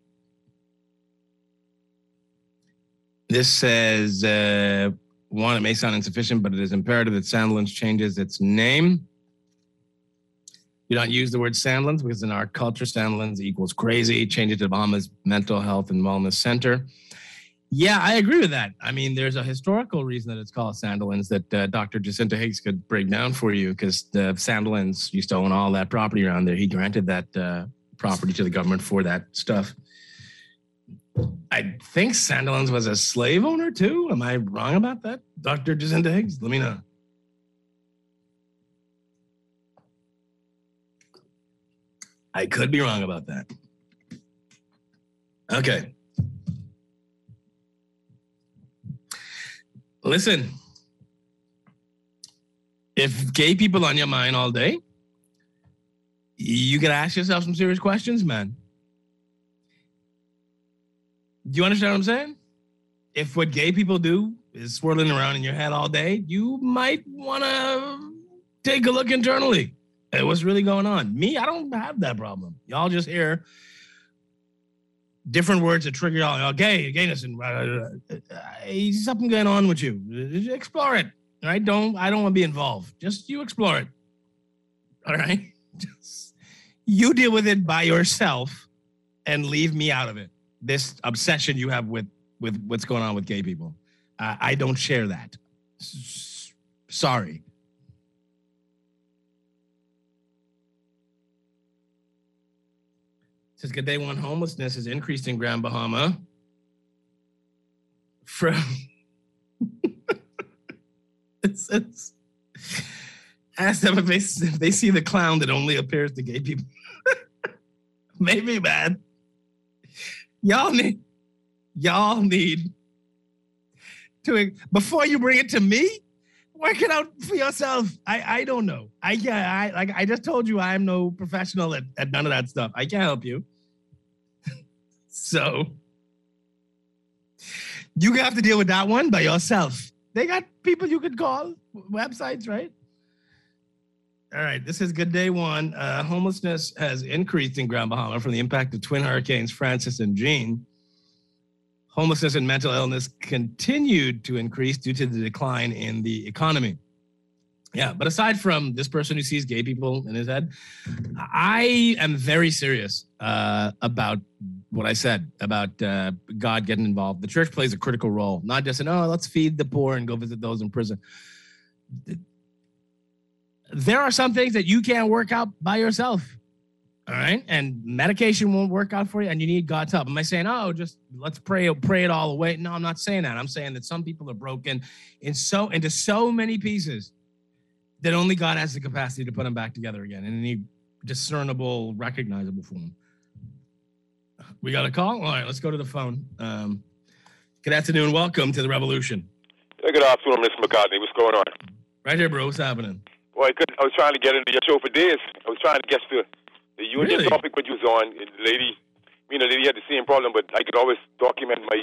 This says, Juan, it may sound insufficient, but it is imperative that Sandilands changes its name. You don't use the word Sandilands because in our culture, Sandilands equals crazy. Change it to Bahamas Mental Health and Wellness Center. Yeah, I agree with that. I mean, there's a historical reason that it's called Sandilands that Dr. Jacinta Higgs could break down for you because the Sandilands used to own all that property around there. He granted that property to the government for that stuff. I think Sandilands was a slave owner too. Am I wrong about that? Dr. Jacinta Higgs, let me know. I could be wrong about that. Okay. Listen, if gay people on your mind all day, you can ask yourself some serious questions, man. Do you understand what I'm saying? If what gay people do is swirling around in your head all day, you might want to take a look internally at what's really going on. Me, I don't have that problem. Y'all just hear different words that trigger y'all. Gayness, and something going on with you. Explore it. All right? I don't want to be involved. Just you explore it. All right? Just, you deal with it by yourself and leave me out of it. This obsession you have with what's going on with gay people. I don't share that. Sorry. Says good day one, homelessness has increased in Grand Bahama from it says ask them if they see the clown that only appears to gay people. Maybe, man. Y'all need to, before you bring it to me, work it out for yourself. I don't know. I just told you I'm no professional at none of that stuff. I can't help you. So you have to deal with that one by yourself. They got people you could call, websites, right? All right, this is good day one. Homelessness has increased in Grand Bahama from the impact of twin hurricanes Francis and Jean. Homelessness and mental illness continued to increase due to the decline in the economy. Yeah, but aside from this person who sees gay people in his head, I am very serious about what I said about God getting involved. The church plays a critical role, not just in, let's feed the poor and go visit those in prison. There are some things that you can't work out by yourself, all right? And medication won't work out for you, and you need God's help. Am I saying, just let's pray it all away? No, I'm not saying that. I'm saying that some people are broken into so many pieces that only God has the capacity to put them back together again in any discernible, recognizable form. We got a call? All right, let's go to the phone. Good afternoon. Welcome to the Revolution. Hey, good afternoon, Mr. McCartney. What's going on? Right here, bro. What's happening? Well, I was trying to get into your show for days. I was trying to guess the union topic that you was on. The lady had the same problem, but I could always document my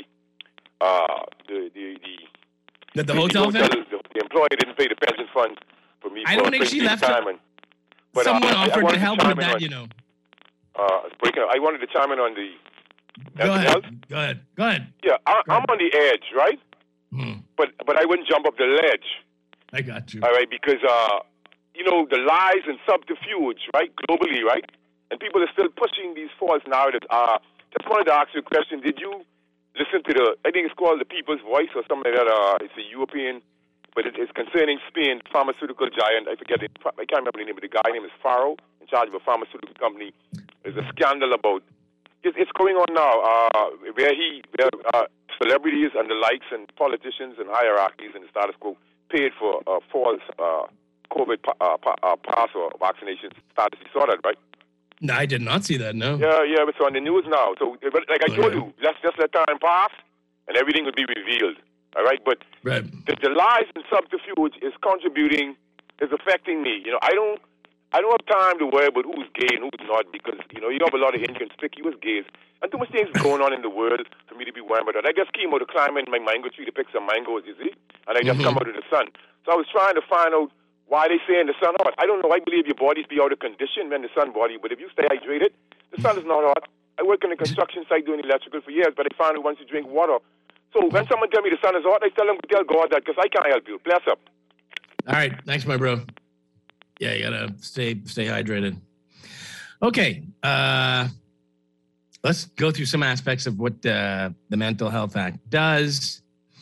the hotel thing? The employee didn't pay the pension fund for me. I don't think she left. Someone offered to help with that, you know. breaking up. I wanted to chime in on the Go ahead. Yeah, I'm on the edge, right? But I wouldn't jump up the ledge. I got you. All right, because the lies and subterfuge, right, globally, right, and people are still pushing these false narratives. Just wanted to ask you a question. Did you listen to I think it's called The People's Voice or something like that? It's a European, but it's concerning Spain pharmaceutical giant. I can't remember the name, but the guy name is Faro, in charge of a pharmaceutical company. There's a scandal about. It's going on now, where celebrities and the likes and politicians and hierarchies and the status quo paid for false COVID pass or vaccination status. You saw that, right? No, I did not see that, no. Yeah, it's on the news now. So, like I told you, let's just let time pass and everything will be revealed, all right? But the lies and subterfuge is affecting me. I don't have time to worry about who's gay and who's not because, you have a lot of inconspicuous gays. And too much things going on in the world for me to be worried about that. I just came out to climb in my mango tree to pick some mangoes, you see? And I just come out of the sun. So I was trying to find out why they saying the sun hot. I don't know. I believe your bodies be out of condition when the sun body. But if you stay hydrated, the sun is not hot. I work on a construction site doing electrical for years, but I found out once you drink water. So when someone tell me the sun is hot, I tell them to tell God that because I can't help you. Bless up. All right. Thanks, my bro. Yeah, you gotta stay hydrated. Okay, let's go through some aspects of what the Mental Health Act does.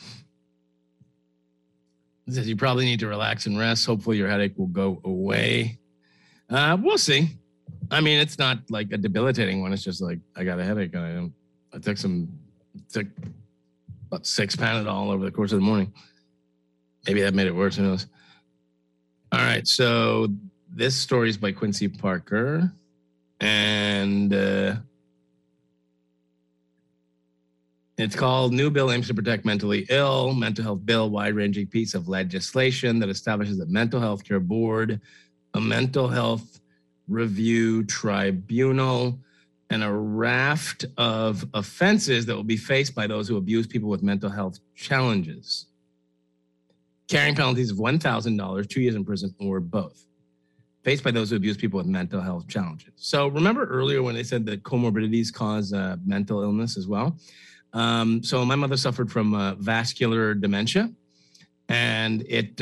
It says you probably need to relax and rest. Hopefully, your headache will go away. We'll see. I mean, it's not like a debilitating one. It's just like I got a headache, and I took about 6 Panadol over the course of the morning. Maybe that made it worse. Who knows? All right, so this story is by Quincy Parker, and it's called New Bill Aims to Protect Mentally Ill, Mental Health Bill, wide-ranging piece of legislation that establishes a mental health care board, a mental health review tribunal, and a raft of offenses that will be faced by those who abuse people with mental health challenges. Carrying penalties of $1,000, 2 years in prison, or both, faced by those who abuse people with mental health challenges. So remember earlier when they said that comorbidities cause mental illness as well? So my mother suffered from vascular dementia, and it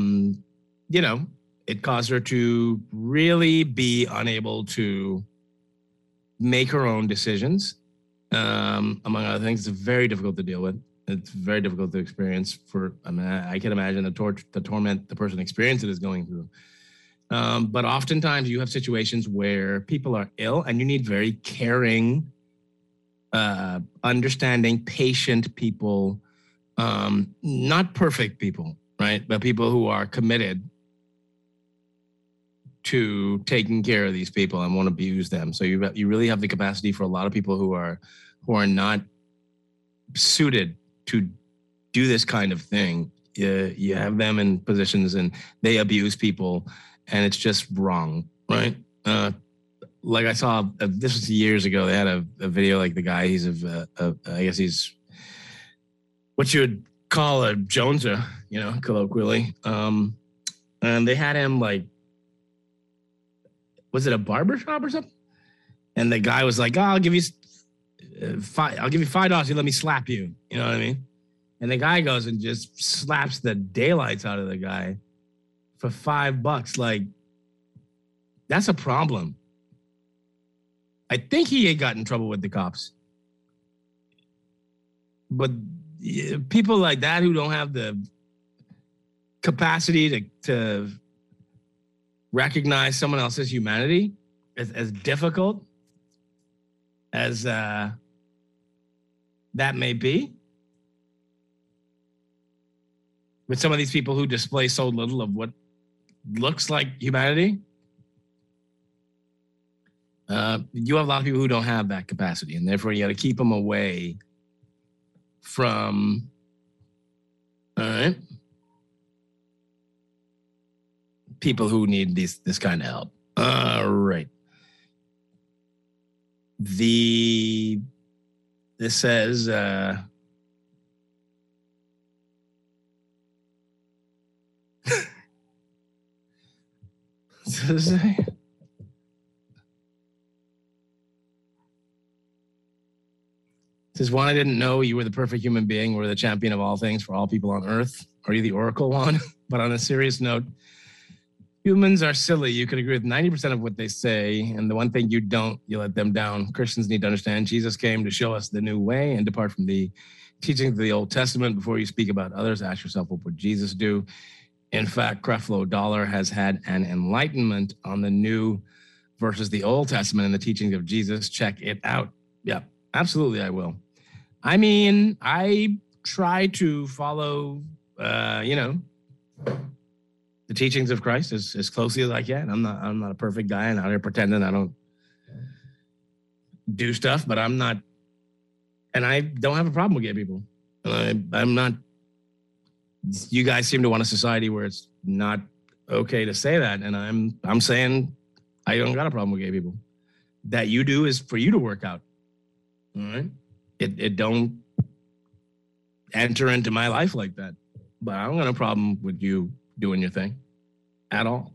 caused her to really be unable to make her own decisions, among other things. It's very difficult to deal with. It's very difficult to experience I can imagine the torment the person experiencing it is going through. But oftentimes you have situations where people are ill and you need very caring, understanding, patient people, not perfect people, right? But people who are committed to taking care of these people and won't abuse them. So you really have the capacity for a lot of people who are not suited to do this kind of thing. You have them in positions and they abuse people, and it's just wrong, right? Like I saw, this was years ago. They had a video like the guy. He's I guess he's what you would call a Joneser, colloquially. And they had him like, was it a barber shop or something? And the guy was like, I'll give you $5. You let me slap you. You know what I mean? And the guy goes and just slaps the daylights out of the guy for $5. Like, that's a problem. I think he got in trouble with the cops. But people like that who don't have the capacity to recognize someone else's humanity as difficult as that may be, with some of these people who display so little of what looks like humanity, you have a lot of people who don't have that capacity, and therefore you got to keep them away from, all right, people who need this kind of help. All right. This says, It says, one, I didn't know you were the perfect human being, were the champion of all things for all people on earth. Are you the oracle one? But on a serious note, humans are silly. You can agree with 90% of what they say. And the one thing you don't, you let them down. Christians need to understand Jesus came to show us the new way and depart from the teachings of the Old Testament. Before you speak about others, ask yourself, what would Jesus do? In fact, Creflo Dollar has had an enlightenment on the new versus the Old Testament and the teachings of Jesus. Check it out. Yeah, absolutely, I will. I mean, I try to follow, the teachings of Christ as closely as I can. I'm not a perfect guy and out here pretending I don't do stuff, but I'm not, and I don't have a problem with gay people. I'm not. You guys seem to want a society where it's not okay to say that, and I'm saying I don't got a problem with gay people. That you do is for you to work out. All right, it don't enter into my life like that. But I don't got a problem with you doing your thing at all.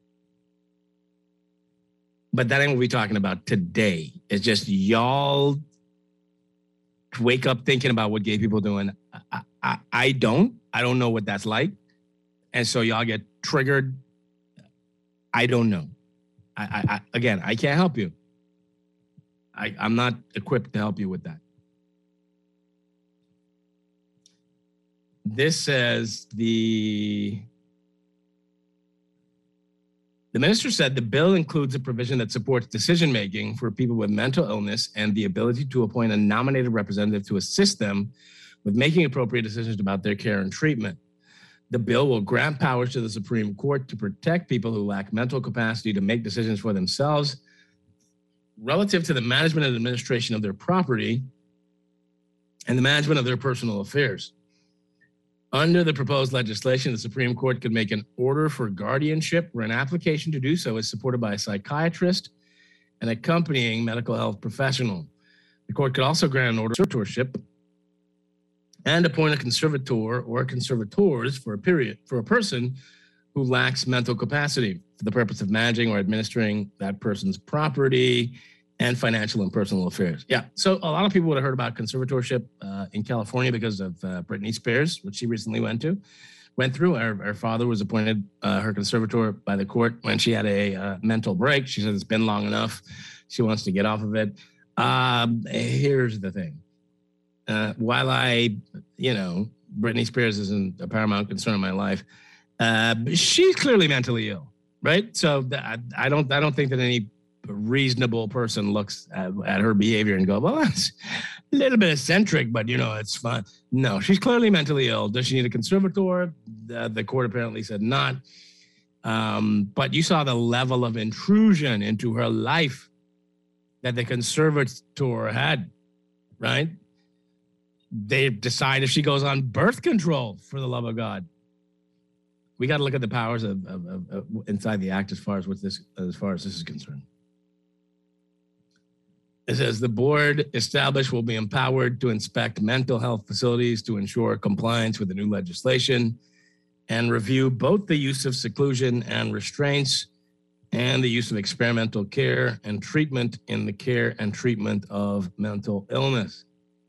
But that ain't what we're talking about today. It's just y'all wake up thinking about what gay people are doing. I don't know what that's like. And so y'all get triggered. I don't know. Again, I can't help you. I'm not equipped to help you with that. This says the minister said the bill includes a provision that supports decision-making for people with mental illness and the ability to appoint a nominated representative to assist them with making appropriate decisions about their care and treatment. The bill will grant powers to the Supreme Court to protect people who lack mental capacity to make decisions for themselves relative to the management and administration of their property and the management of their personal affairs. Under the proposed legislation, the Supreme Court could make an order for guardianship where an application to do so is supported by a psychiatrist and accompanying medical health professional. The court could also grant an order of conservatorship and appoint a conservator or conservators for a person who lacks mental capacity for the purpose of managing or administering that person's property and financial and personal affairs. Yeah, so a lot of people would have heard about conservatorship in California because of Britney Spears, which she recently went through. Her father was appointed her conservator by the court when she had a mental break. She said it's been long enough. She wants to get off of it. Here's the thing. While Britney Spears isn't a paramount concern in my life, she's clearly mentally ill, right? So I don't think that any reasonable person looks at her behavior and go, well, that's a little bit eccentric, but it's fun. No, she's clearly mentally ill. Does she need a conservator? The court apparently said not. But you saw the level of intrusion into her life that the conservator had, right? They decide if she goes on birth control, for the love of God. We got to look at the powers of inside the act as far as this is concerned. It says the board established will be empowered to inspect mental health facilities to ensure compliance with the new legislation and review both the use of seclusion and restraints and the use of experimental care and treatment in the care and treatment of mental illness.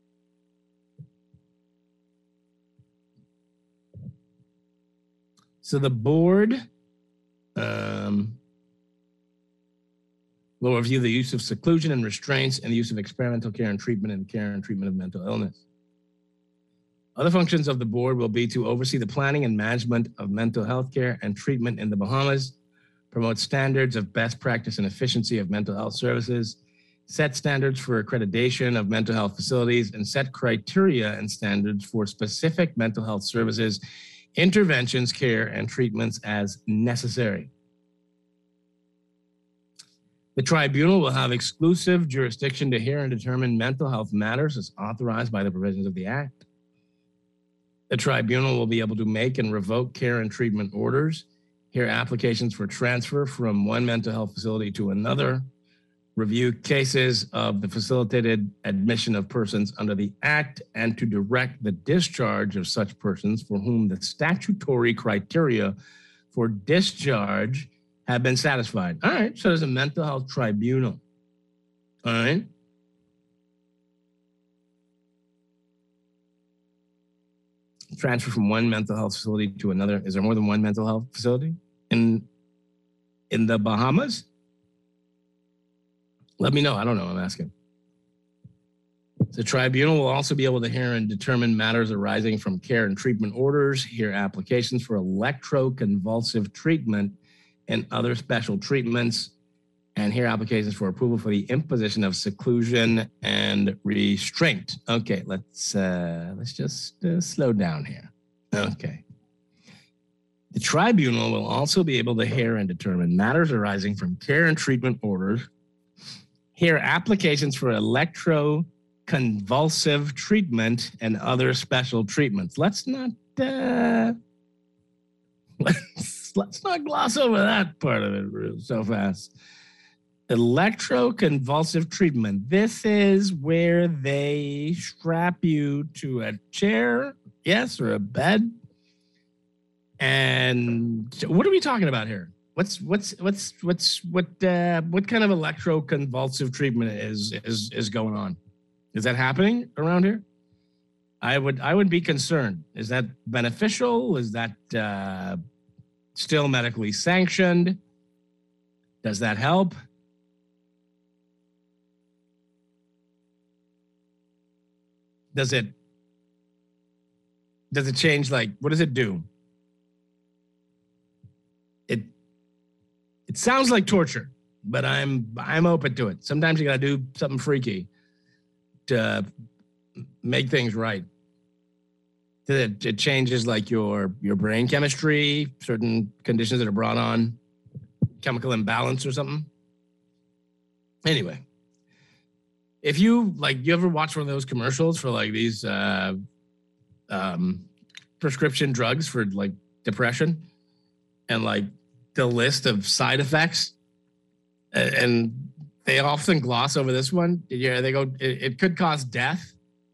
So the board will review the use of seclusion and restraints and the use of experimental care and treatment in care and treatment of mental illness. Other functions of the board will be to oversee the planning and management of mental health care and treatment in the Bahamas, promote standards of best practice and efficiency of mental health services, set standards for accreditation of mental health facilities, and set criteria and standards for specific mental health services, interventions, care, and treatments as necessary. The tribunal will have exclusive jurisdiction to hear and determine mental health matters as authorized by the provisions of the Act. The tribunal will be able to make and revoke care and treatment orders, hear applications for transfer from one mental health facility to another, review cases of the facilitated admission of persons under the Act, and to direct the discharge of such persons for whom the statutory criteria for discharge have been satisfied. All right, so there's a mental health tribunal. All right. transfer from one mental health facility to another. Is there more than one mental health facility in the Bahamas? Let me know. I don't know. I'm asking. The tribunal will also be able to hear and determine matters arising from care and treatment orders, hear applications for electroconvulsive treatment and other special treatments, and hear applications for approval for the imposition of seclusion and restraint. Okay, let's just slow down here. Okay. The tribunal will also be able to hear and determine matters arising from care and treatment orders, hear applications for electroconvulsive treatment and other special treatments. Let's not gloss over that part of it so fast. Electroconvulsive treatment. This is where they strap you to a chair, yes, or a bed. And what are we talking about here? What kind of electroconvulsive treatment is going on? Is that happening around here? I would be concerned. Is that beneficial? Is that still medically sanctioned? Does that help? Does it change? Like, what does it do? It sounds like torture, but I'm open to it. Sometimes you gotta do something freaky to make things right. It changes like your brain chemistry, certain conditions that are brought on, chemical imbalance or something. Anyway, if you ever watch one of those commercials for like these prescription drugs for like depression, and like the list of side effects, and they often gloss over this one. Yeah, they go, it could cause death,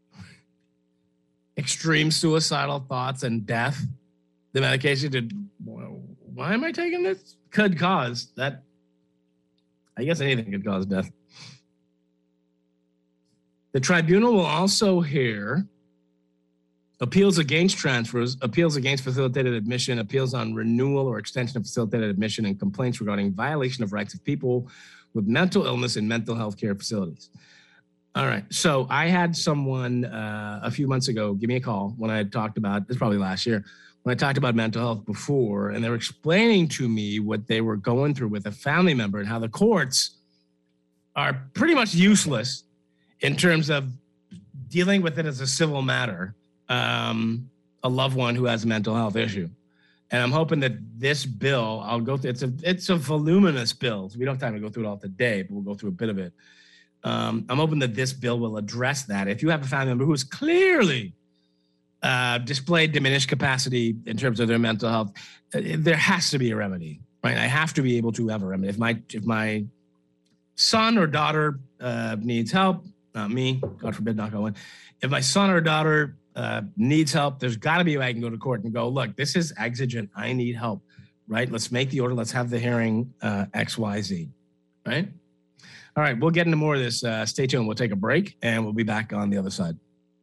extreme suicidal thoughts, and death. The medication why am I taking this? Could cause that. I guess anything could cause death. The tribunal will also hear appeals against transfers, appeals against facilitated admission, appeals on renewal or extension of facilitated admission, and complaints regarding violation of rights of people with mental illness in mental health care facilities. All right. So I had someone a few months ago give me a call when I had talked about, this probably last year, when I talked about mental health before, and they were explaining to me what they were going through with a family member and how the courts are pretty much useless in terms of dealing with it as a civil matter. A loved one who has a mental health issue. And I'm hoping that this bill, I'll go through, it's a voluminous bill. So we don't have time to go through it all today, but we'll go through a bit of it. I'm hoping that this bill will address that. If you have a family member who is clearly displayed diminished capacity in terms of their mental health, there has to be a remedy, right? I have to be able to have a remedy. If my son or daughter needs help, not me, God forbid, knock on wood. If my son or daughter needs help, there's got to be a way I can go to court and go, look, this is exigent. I need help, right? Let's make the order. Let's have the hearing X, Y, Z, right? All right, we'll get into more of this. Stay tuned. We'll take a break, and we'll be back on the other side.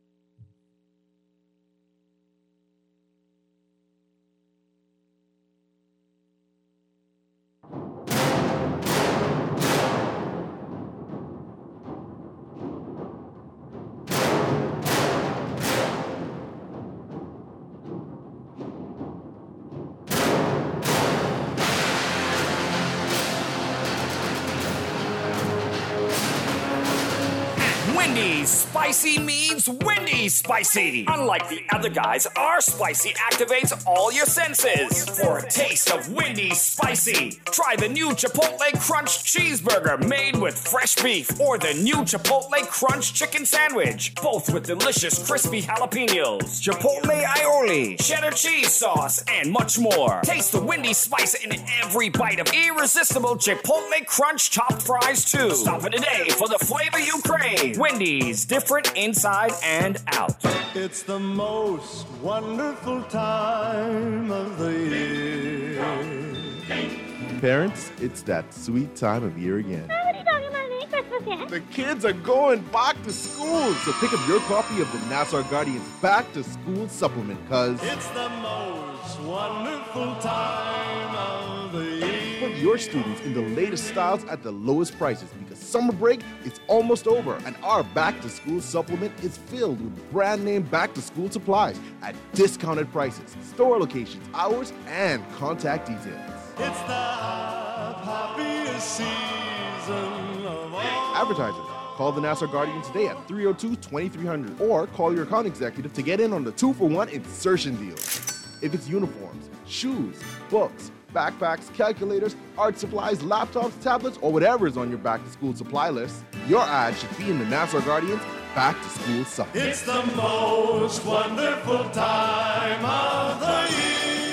Spicy means Wendy's spicy. Unlike the other guys, our spicy activates all your senses. For a taste of Wendy's spicy, try the new Chipotle Crunch Cheeseburger made with fresh beef, or the new Chipotle Crunch Chicken Sandwich, both with delicious crispy jalapenos, Chipotle aioli, cheddar cheese sauce, and much more. Taste the Wendy's spice in every bite of irresistible Chipotle Crunch chopped fries too. Stop it today for the flavor you crave. Wendy's, different inside and out. It's the most wonderful time of the year. Parents, it's that sweet time of year again. What are you talking about? It ain't Christmas The kids are going back to school, so pick up your copy of the Nassau Guardian's Back to School Supplement, cause it's the most wonderful time of the year. Put your students in the latest styles at the lowest prices, because summer break is almost over, and our Back to School Supplement is filled with brand name back to school supplies at discounted prices, store locations, hours, and contact details. It's the happiest season of all. Advertisers, call the Nassau Guardian today at 302-2300 or call your account executive to get in on the 2-for-1 insertion deal. If it's uniforms, shoes, books, backpacks, calculators, art supplies, laptops, tablets, or whatever is on your back-to-school supply list, your ad should be in the Nassau Guardian's Back to School Supplement. It's the most wonderful time of the year.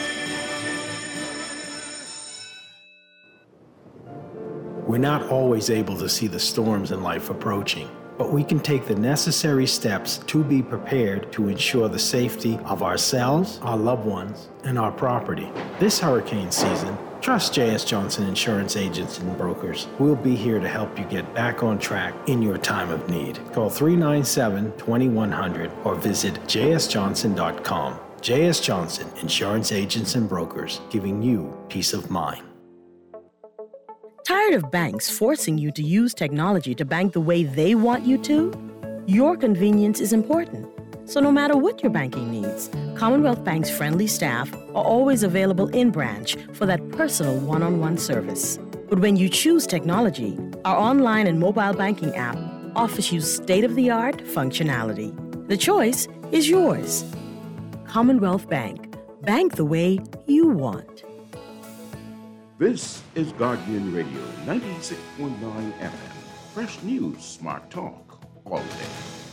We're not always able to see the storms in life approaching, but we can take the necessary steps to be prepared to ensure the safety of ourselves, our loved ones, and our property. This hurricane season, trust J.S. Johnson Insurance Agents and Brokers. We'll be here to help you get back on track in your time of need. Call 397-2100 or visit jsjohnson.com. J.S. Johnson Insurance Agents and Brokers, giving you peace of mind. Tired of banks forcing you to use technology to bank the way they want you to? Your convenience is important. So no matter what your banking needs, Commonwealth Bank's friendly staff are always available in branch for that personal one-on-one service. But when you choose technology, our online and mobile banking app offers you state-of-the-art functionality. The choice is yours. Commonwealth Bank. Bank the way you want. This is Guardian Radio 96.9 FM. Fresh news, smart talk, all day.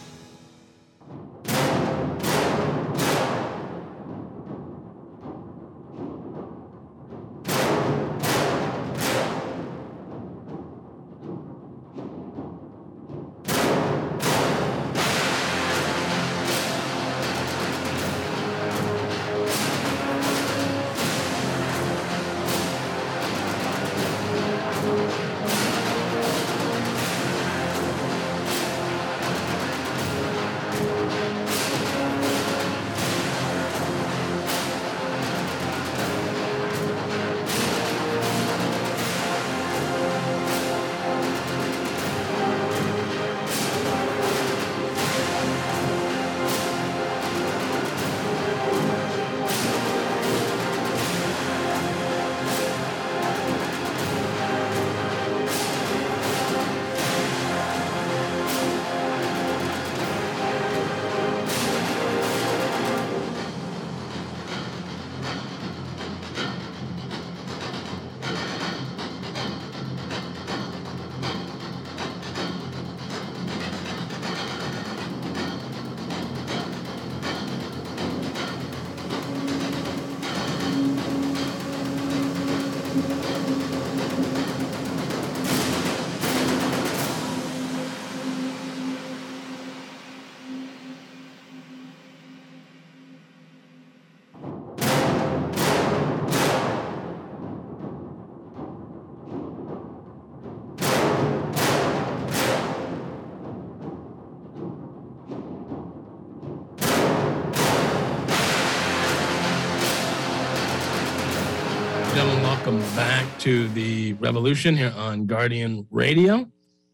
Welcome back to the Revolution here on Guardian Radio.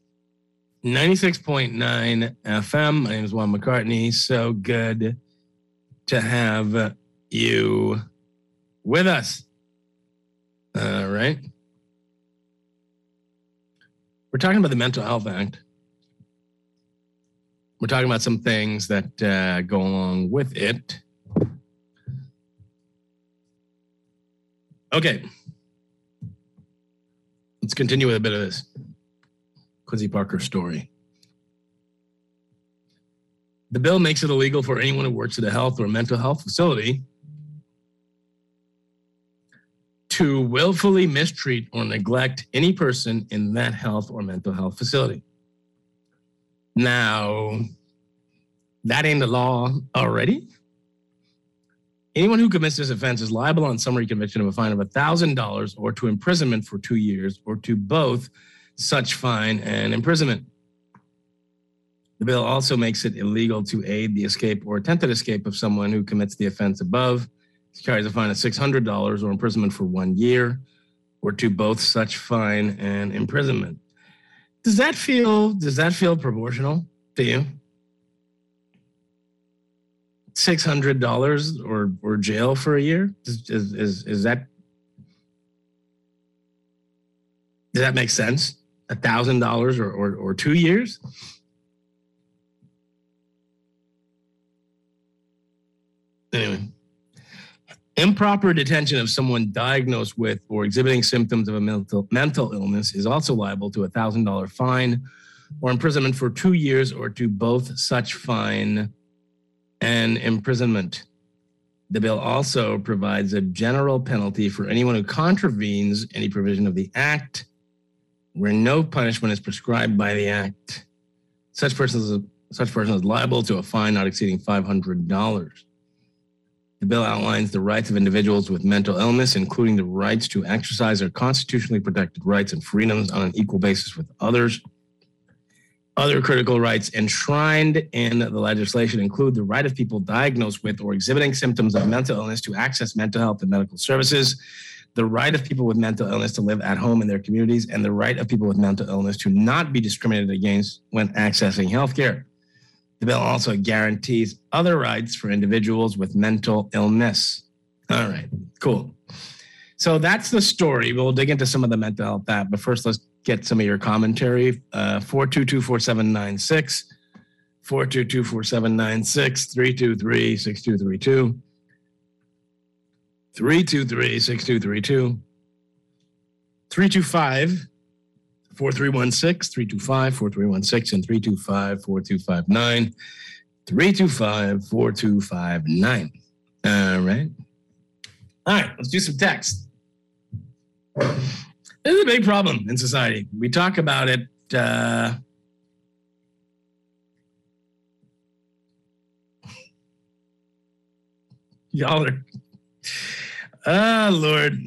96.9 FM. My name is Juan McCartney. So good to have you with us. All right. We're talking about the Mental Health Act. We're talking about some things that go along with it. Okay. Let's continue with a bit of this Quincy Parker story. The bill makes it illegal for anyone who works at a health or mental health facility to willfully mistreat or neglect any person in that health or mental health facility. Now, that ain't the law already. Anyone who commits this offense is liable on summary conviction of a fine of $1,000 or to imprisonment for 2 years or to both such fine and imprisonment. The bill also makes it illegal to aid the escape or attempted escape of someone who commits the offense above. This carries a fine of $600 or imprisonment for 1 year, or to both such fine and imprisonment. Does that feel proportional to you? $600 or jail for a year? Is that, does that make sense? $1,000 or 2 years? Anyway, improper detention of someone diagnosed with or exhibiting symptoms of a mental illness is also liable to a $1,000 fine or imprisonment for 2 years, or to both such fine and imprisonment. The bill also provides a general penalty for anyone who contravenes any provision of the Act where no punishment is prescribed by the Act. Such person is liable to a fine not exceeding $500. The bill outlines the rights of individuals with mental illness, including the rights to exercise their constitutionally protected rights and freedoms on an equal basis with others. Other critical rights enshrined in the legislation include the right of people diagnosed with or exhibiting symptoms of mental illness to access mental health and medical services, the right of people with mental illness to live at home in their communities, and the right of people with mental illness to not be discriminated against when accessing healthcare. The bill also guarantees other rights for individuals with mental illness. All right, cool. So that's the story. We'll dig into some of the mental health that, but first let's get some of your commentary. 422-4796, 422-4796, 323-6232, 323-6232, 325 4316, 325-4316, and 325-4259, 325-4259. All right. All right, let's do some text. This is a big problem in society. We talk about it. Y'all are... Lord.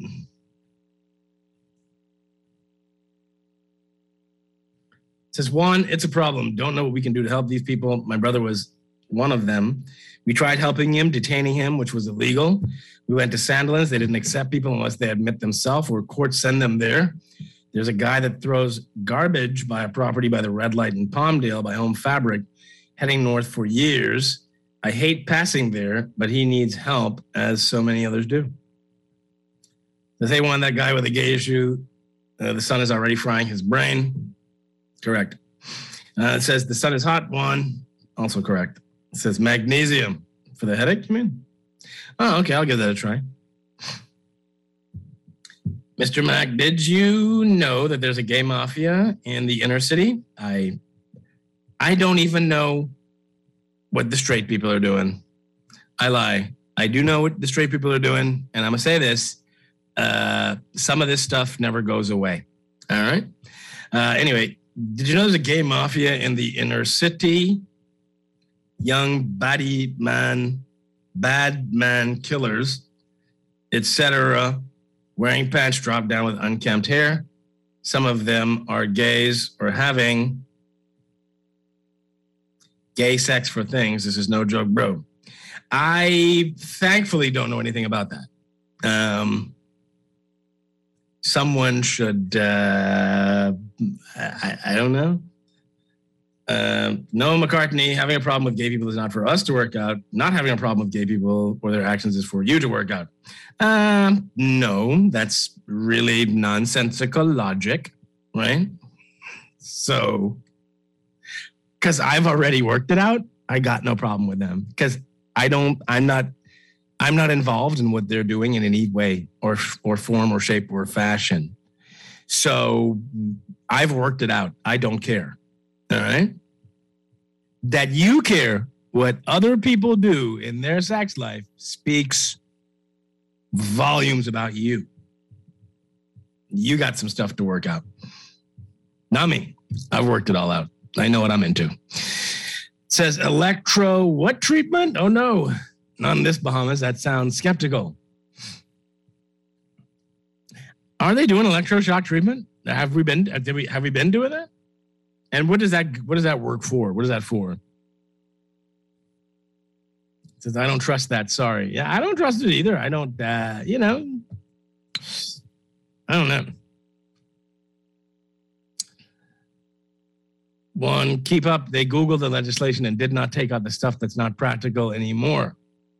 Says, Juan, it's a problem. Don't know what we can do to help these people. My brother was one of them. We tried helping him, detaining him, which was illegal. We went to Sandilands. They didn't accept people unless they admit themselves, or courts send them there. There's a guy that throws garbage by a property by the red light in Palmdale by Home Fabric, heading north for years. I hate passing there, but he needs help, as so many others do. Does they want that guy with a gay issue? The sun is already frying his brain. Correct. It says the sun is hot, Juan. Also correct. It says magnesium for the headache, you mean? Oh, okay, I'll give that a try. Mr. Mac, did you know that there's a gay mafia in the inner city? I don't even know what the straight people are doing. I lie. I do know what the straight people are doing, and I'm going to say this. Some of this stuff never goes away. All right? Anyway, did you know there's a gay mafia in the inner city? Young bad man killers, etc., wearing pants dropped down with unkempt hair. Some of them are gays or having gay sex for things. This is no joke, bro. I thankfully don't know anything about that. Someone should, I don't know. Noah McCartney, having a problem with gay people is not for us to work out. Not having a problem with gay people or their actions is for you to work out. No, that's really nonsensical logic, right? So, because I've already worked it out, I got no problem with them. Because I'm not involved in what they're doing in any way or form or shape or fashion. So I've worked it out. I don't care. All right? That you care what other people do in their sex life speaks volumes about you. You got some stuff to work out. Not me. I've worked it all out. I know what I'm into. It says electro what treatment? Oh no. Not in this Bahamas. That sounds skeptical. Are they doing electroshock treatment? Have we been doing that? And what does that work for? What is that for? It says, I don't trust that. Sorry. Yeah, I don't trust it either. I don't, I don't know. One, keep up. They Googled the legislation and did not take out the stuff that's not practical anymore.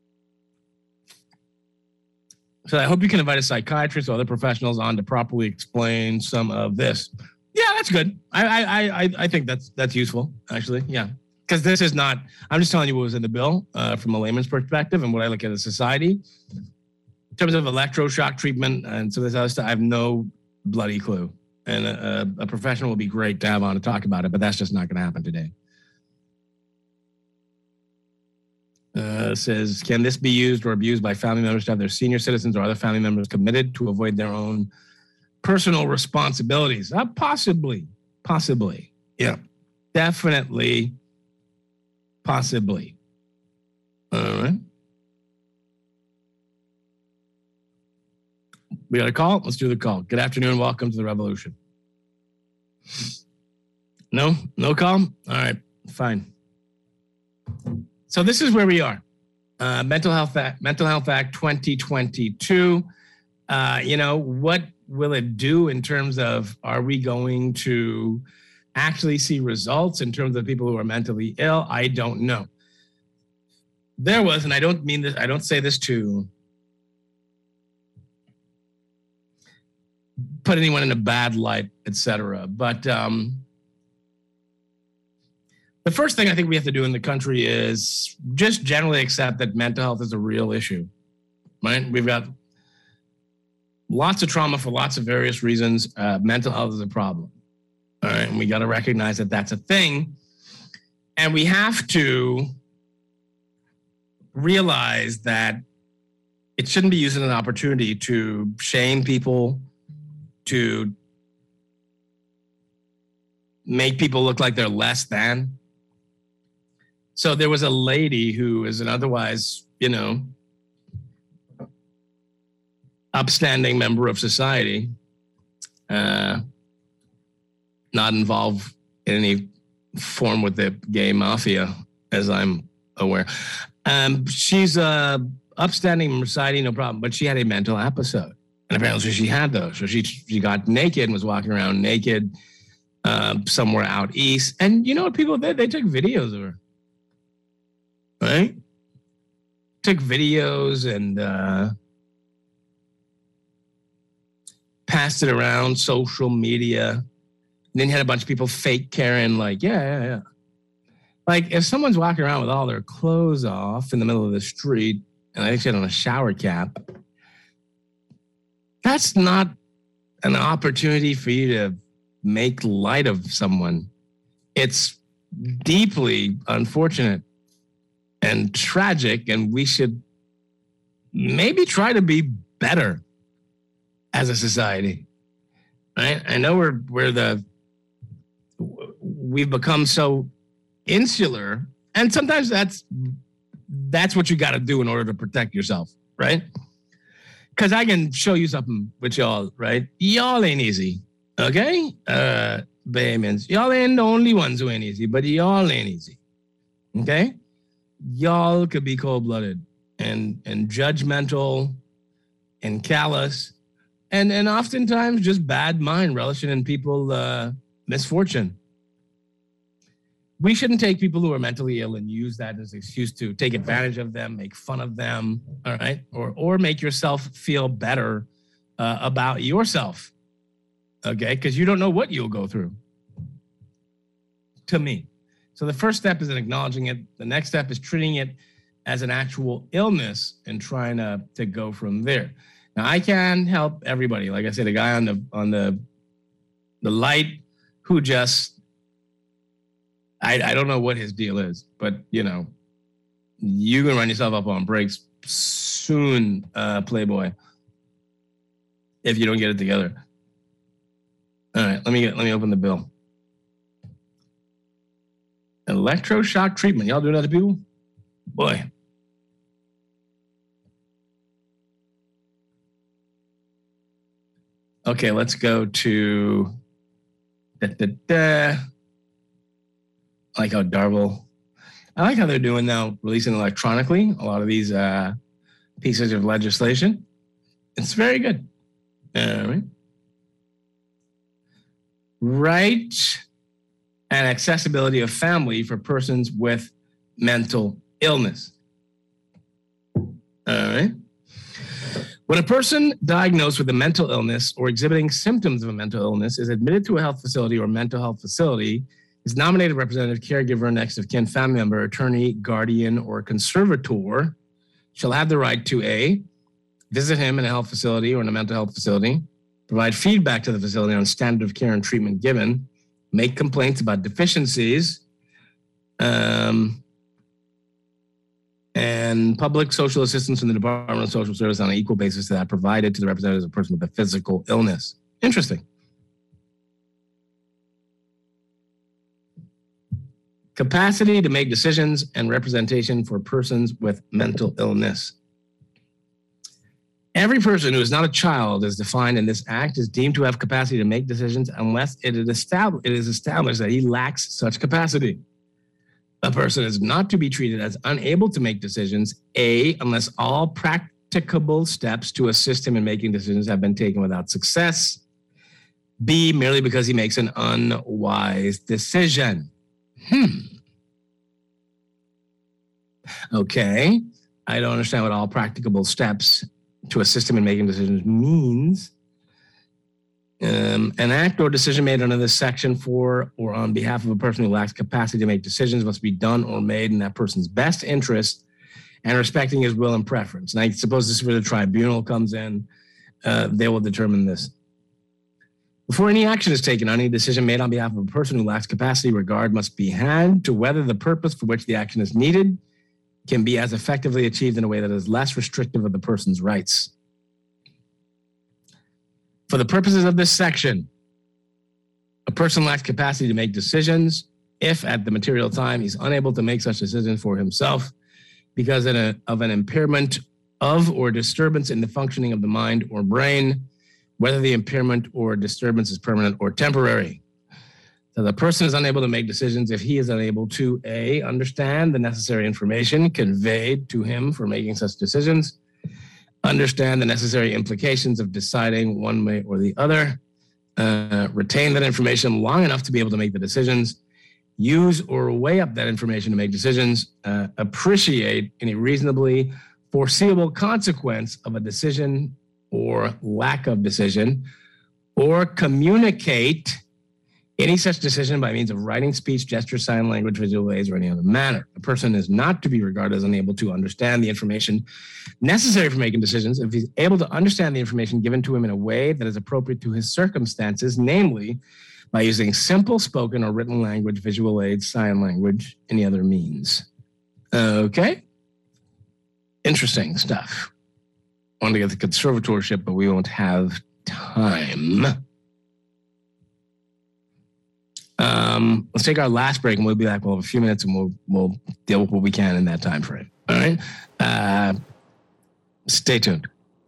So I hope you can invite a psychiatrist or other professionals on to properly explain some of this. Yeah, that's good. I think that's useful, actually. Yeah. Because this is not, I'm just telling you what was in the bill from a layman's perspective and what I look at as society. In terms of electroshock treatment and some of this other stuff, I have no bloody clue. And a professional would be great to have on to talk about it, but that's just not going to happen today. Says, can this be used or abused by family members to have their senior citizens or other family members committed to avoid their own personal responsibilities? Possibly. Yeah, definitely. Possibly. All right. We got a call? Let's do the call. Good afternoon. Welcome to the revolution. No call? All right, fine. So this is where we are. Mental Health Act 2022. What will it do in terms of, are we going to actually see results in terms of people who are mentally ill? I don't know. There was, and I don't mean this, I don't say this to put anyone in a bad light, etc. But the first thing I think we have to do in the country is just generally accept that mental health is a real issue, right? We've got lots of trauma for lots of various reasons. Mental health is a problem, all right? And we got to recognize that that's a thing. And we have to realize that it shouldn't be used as an opportunity to shame people, to make people look like they're less than. So there was a lady who is an otherwise, upstanding member of society, not involved in any form with the gay mafia, as I'm aware. She's a upstanding member of society, no problem, but she had a mental episode. And apparently she had those. So she got naked and was walking around naked somewhere out east. And you know what people did? They took videos of her. Right? Took videos and passed it around social media. And then you had a bunch of people fake caring, like, yeah. Like, if someone's walking around with all their clothes off in the middle of the street, and I think she had on a shower cap, that's not an opportunity for you to make light of someone. It's deeply unfortunate and tragic, and we should maybe try to be better as a society. Right? I know we've become so insular, and sometimes that's what you got to do in order to protect yourself, right? Because I can show you something with y'all, right? Y'all ain't easy, okay? Bahamians, y'all ain't the only ones who ain't easy, but y'all ain't easy, okay? Y'all could be cold-blooded and judgmental and callous and oftentimes just bad mind, relishing in people's misfortune. We shouldn't take people who are mentally ill and use that as an excuse to take advantage of them, make fun of them, all right? Or make yourself feel better about yourself, okay? Because you don't know what you'll go through, to me. So the first step is in acknowledging it. The next step is treating it as an actual illness and trying to go from there. Now, I can help everybody. Like I said, a guy on the light who just, I don't know what his deal is, but, you can run yourself up on brakes soon, Playboy, if you don't get it together. All right, let me open the bill. Electroshock treatment. Y'all do that to people? Boy. Okay, let's go to like how Darvel, I like how they're doing now, releasing electronically a lot of these pieces of legislation. It's very good. All right. Right and accessibility of family for persons with mental illness. All right. When a person diagnosed with a mental illness or exhibiting symptoms of a mental illness is admitted to a health facility or mental health facility, his nominated representative, caregiver, next of kin, family member, attorney, guardian, or conservator shall have the right to A, visit him in a health facility or in a mental health facility, provide feedback to the facility on standard of care and treatment given, make complaints about deficiencies, and public social assistance from the Department of Social Service on an equal basis to that provided to the representatives of a person with a physical illness. Interesting. Capacity to make decisions and representation for persons with mental illness. Every person who is not a child, as defined in this act, is deemed to have capacity to make decisions unless it is established that he lacks such capacity. A person is not to be treated as unable to make decisions, A, unless all practicable steps to assist him in making decisions have been taken without success, B, merely because he makes an unwise decision. Okay, I don't understand what all practicable steps to assist him in making decisions means. An act or decision made under this section for or on behalf of a person who lacks capacity to make decisions must be done or made in that person's best interest and respecting his will and preference. And I suppose this is where the tribunal comes in. They will determine this. Before any action is taken on any decision made on behalf of a person who lacks capacity, regard must be had to whether the purpose for which the action is needed can be as effectively achieved in a way that is less restrictive of the person's rights. For the purposes of this section, a person lacks capacity to make decisions if at the material time he's unable to make such decisions for himself because of an impairment of or disturbance in the functioning of the mind or brain, whether the impairment or disturbance is permanent or temporary. So the person is unable to make decisions if he is unable to A, understand the necessary information conveyed to him for making such decisions, understand the necessary implications of deciding one way or the other, retain that information long enough to be able to make the decisions, use or weigh up that information to make decisions, appreciate any reasonably foreseeable consequence of a decision or lack of decision, or communicate any such decision by means of writing, speech, gesture, sign language, visual aids, or any other manner. A person is not to be regarded as unable to understand the information necessary for making decisions if he's able to understand the information given to him in a way that is appropriate to his circumstances, namely by using simple spoken or written language, visual aids, sign language, any other means. Okay? Interesting stuff. I want to get the conservatorship, but we won't have time. Let's take our last break and we'll be back. We'll have a few minutes and we'll deal with what we can in that time frame. All right? Stay tuned.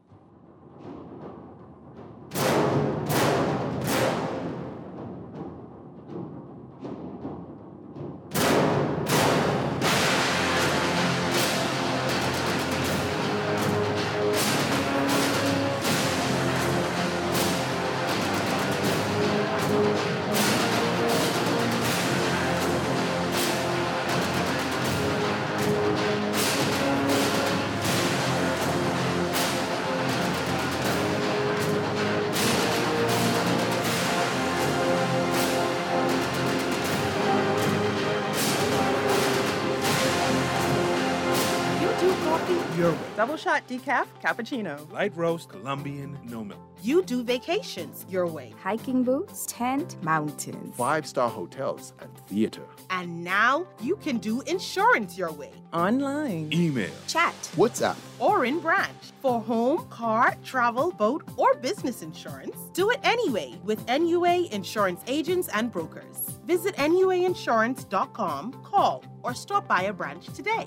Double shot decaf cappuccino. Light roast Colombian no milk. You do vacations your way. Hiking boots, tent, mountains. 5-star hotels and theater. And now you can do insurance your way. Online. Email. Chat. WhatsApp. Or in branch. For home, car, travel, boat, or business insurance, do it anyway with NUA Insurance Agents and Brokers. Visit NUAinsurance.com, call, or stop by a branch today.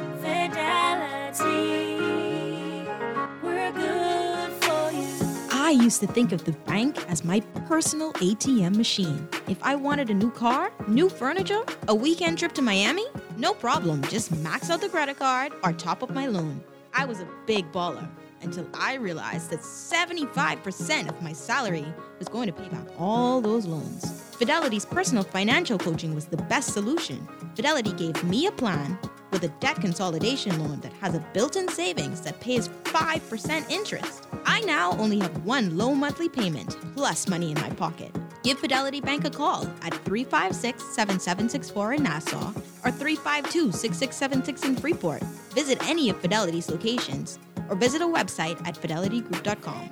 Fidelity, we're good for you. I used to think of the bank as my personal ATM machine. If I wanted a new car, new furniture, a weekend trip to Miami, no problem. Just max out the credit card or top up my loan. I was a big baller until I realized that 75% of my salary was going to pay back all those loans. Fidelity's personal financial coaching was the best solution. Fidelity gave me a plan with a debt consolidation loan that has a built-in savings that pays 5% interest. I now only have one low monthly payment plus money in my pocket. Give Fidelity Bank a call at 356-7764 in Nassau or 352-6676 in Freeport. Visit any of Fidelity's locations or visit a website at fidelitygroup.com.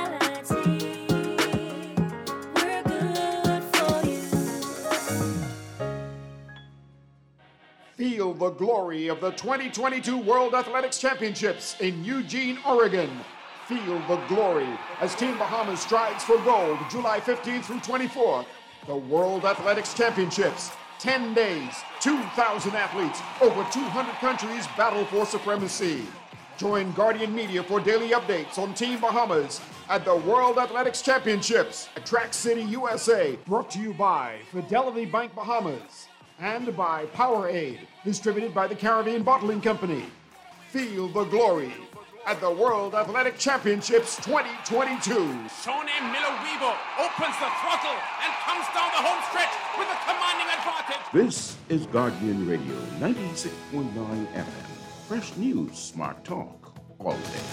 Feel the glory of the 2022 World Athletics Championships in Eugene, Oregon. Feel the glory as Team Bahamas strives for gold July 15th through 24th. The World Athletics Championships. 10 days, 2,000 athletes, over 200 countries battle for supremacy. Join Guardian Media for daily updates on Team Bahamas at the World Athletics Championships at Track City, USA. Brought to you by Fidelity Bank Bahamas and by Powerade, distributed by the Caribbean Bottling Company. Feel the glory at the World Athletic Championships 2022. Shone Miller-Weaver opens the throttle and comes down the home stretch with a commanding advantage. This is Guardian Radio 96.9 FM. Fresh news, smart talk, all day.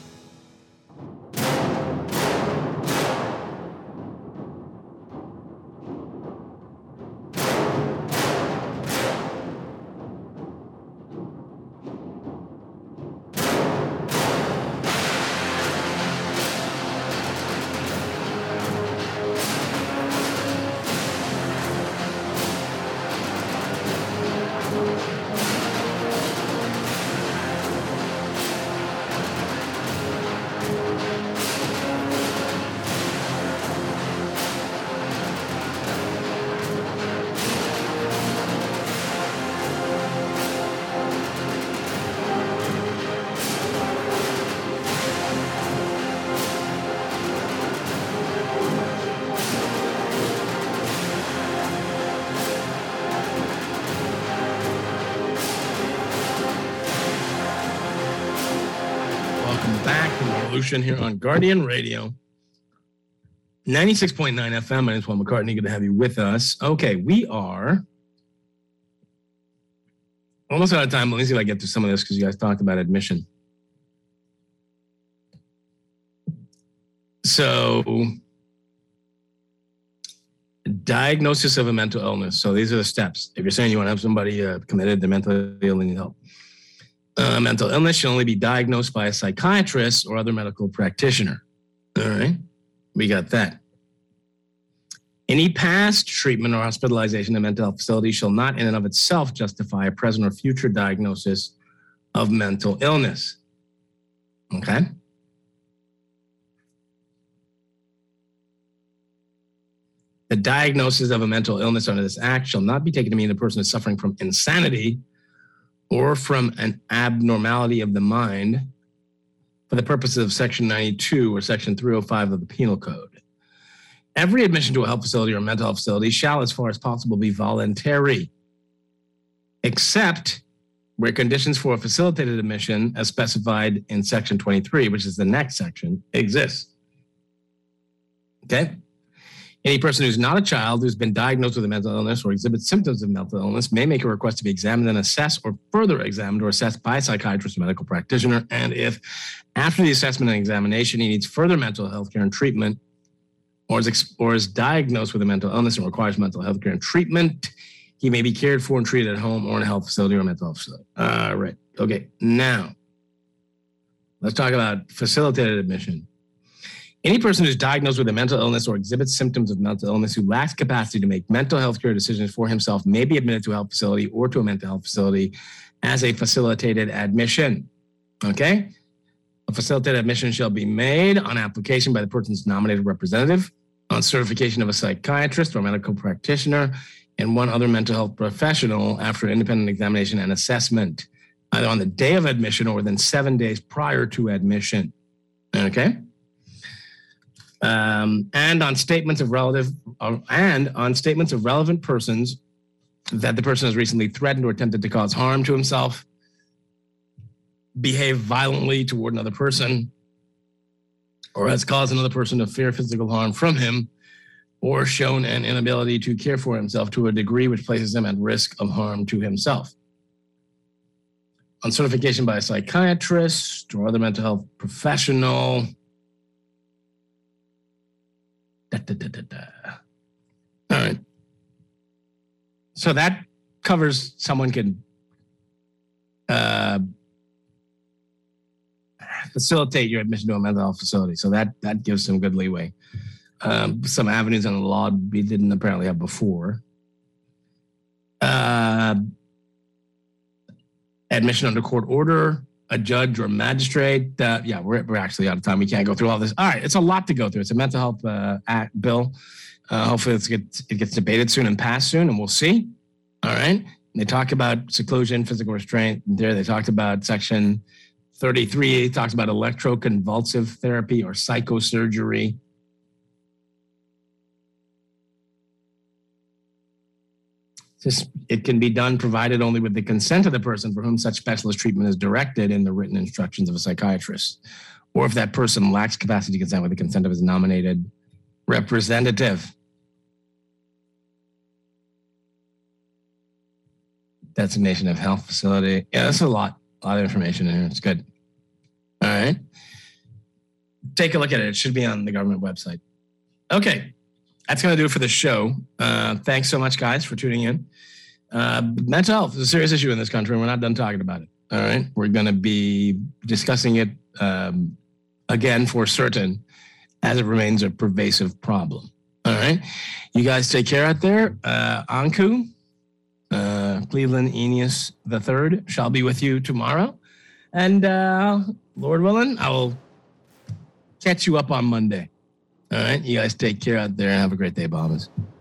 Here on Guardian Radio 96.9 FM. My name is Paul McCartney. Good to have you with us. Okay, we are almost out of time. Let me see if I get to some of this because you guys talked about admission. So, diagnosis of a mental illness. So these are the steps. If you're saying you want to have somebody committed to mentally ill and need help. Mental illness should only be diagnosed by a psychiatrist or other medical practitioner. All right, we got that. Any past treatment or hospitalization in a mental health facility shall not in and of itself justify a present or future diagnosis of mental illness. Okay? The diagnosis of a mental illness under this act shall not be taken to mean the person is suffering from insanity or from an abnormality of the mind for the purposes of Section 92 or Section 305 of the Penal Code. Every admission to a health facility or mental health facility shall, as far as possible, be voluntary, except where conditions for a facilitated admission, as specified in Section 23, which is the next section, exist. Okay? Any person who's not a child who's been diagnosed with a mental illness or exhibits symptoms of mental illness may make a request to be examined and assessed or further examined or assessed by a psychiatrist or medical practitioner. And if after the assessment and examination he needs further mental health care and treatment or is diagnosed with a mental illness and requires mental health care and treatment, he may be cared for and treated at home or in a health facility or a mental health facility. All right. Okay. Now, let's talk about facilitated admission. Any person who's diagnosed with a mental illness or exhibits symptoms of mental illness who lacks capacity to make mental health care decisions for himself may be admitted to a health facility or to a mental health facility as a facilitated admission. Okay? A facilitated admission shall be made on application by the person's nominated representative, on certification of a psychiatrist or medical practitioner, and one other mental health professional after independent examination and assessment, either on the day of admission or within 7 days prior to admission. Okay? and on statements of relevant persons that the person has recently threatened or attempted to cause harm to himself, behave violently toward another person, or has caused another person to fear physical harm from him, or shown an inability to care for himself to a degree which places him at risk of harm to himself. On certification by a psychiatrist or other mental health professional. All right. So that covers someone can facilitate your admission to a mental health facility. So that gives some good leeway. Some avenues in the law we didn't apparently have before. Admission under court order, a judge or magistrate. We're actually out of time. We can't go through all this. All right, it's a lot to go through. It's a mental health act bill. Hopefully it gets debated soon and passed soon, and we'll see. All right. They talk about seclusion, physical restraint. There, they talked about Section 33. It talks about electroconvulsive therapy or psychosurgery. It can be done provided only with the consent of the person for whom such specialist treatment is directed in the written instructions of a psychiatrist, or if that person lacks capacity to consent with the consent of his nominated representative. Designation of health facility. Yeah, that's a lot of information in here. It's good. All right. Take a look at it. It should be on the government website. Okay. That's going to do it for the show. Thanks so much, guys, for tuning in. Mental health is a serious issue in this country, and we're not done talking about it. All right? We're going to be discussing it again for certain as it remains a pervasive problem. All right? You guys take care out there. Anku, Cleveland Aeneas III shall be with you tomorrow. And Lord willing, I will catch you up on Monday. All right. You guys take care out there and have a great day, Bahamas.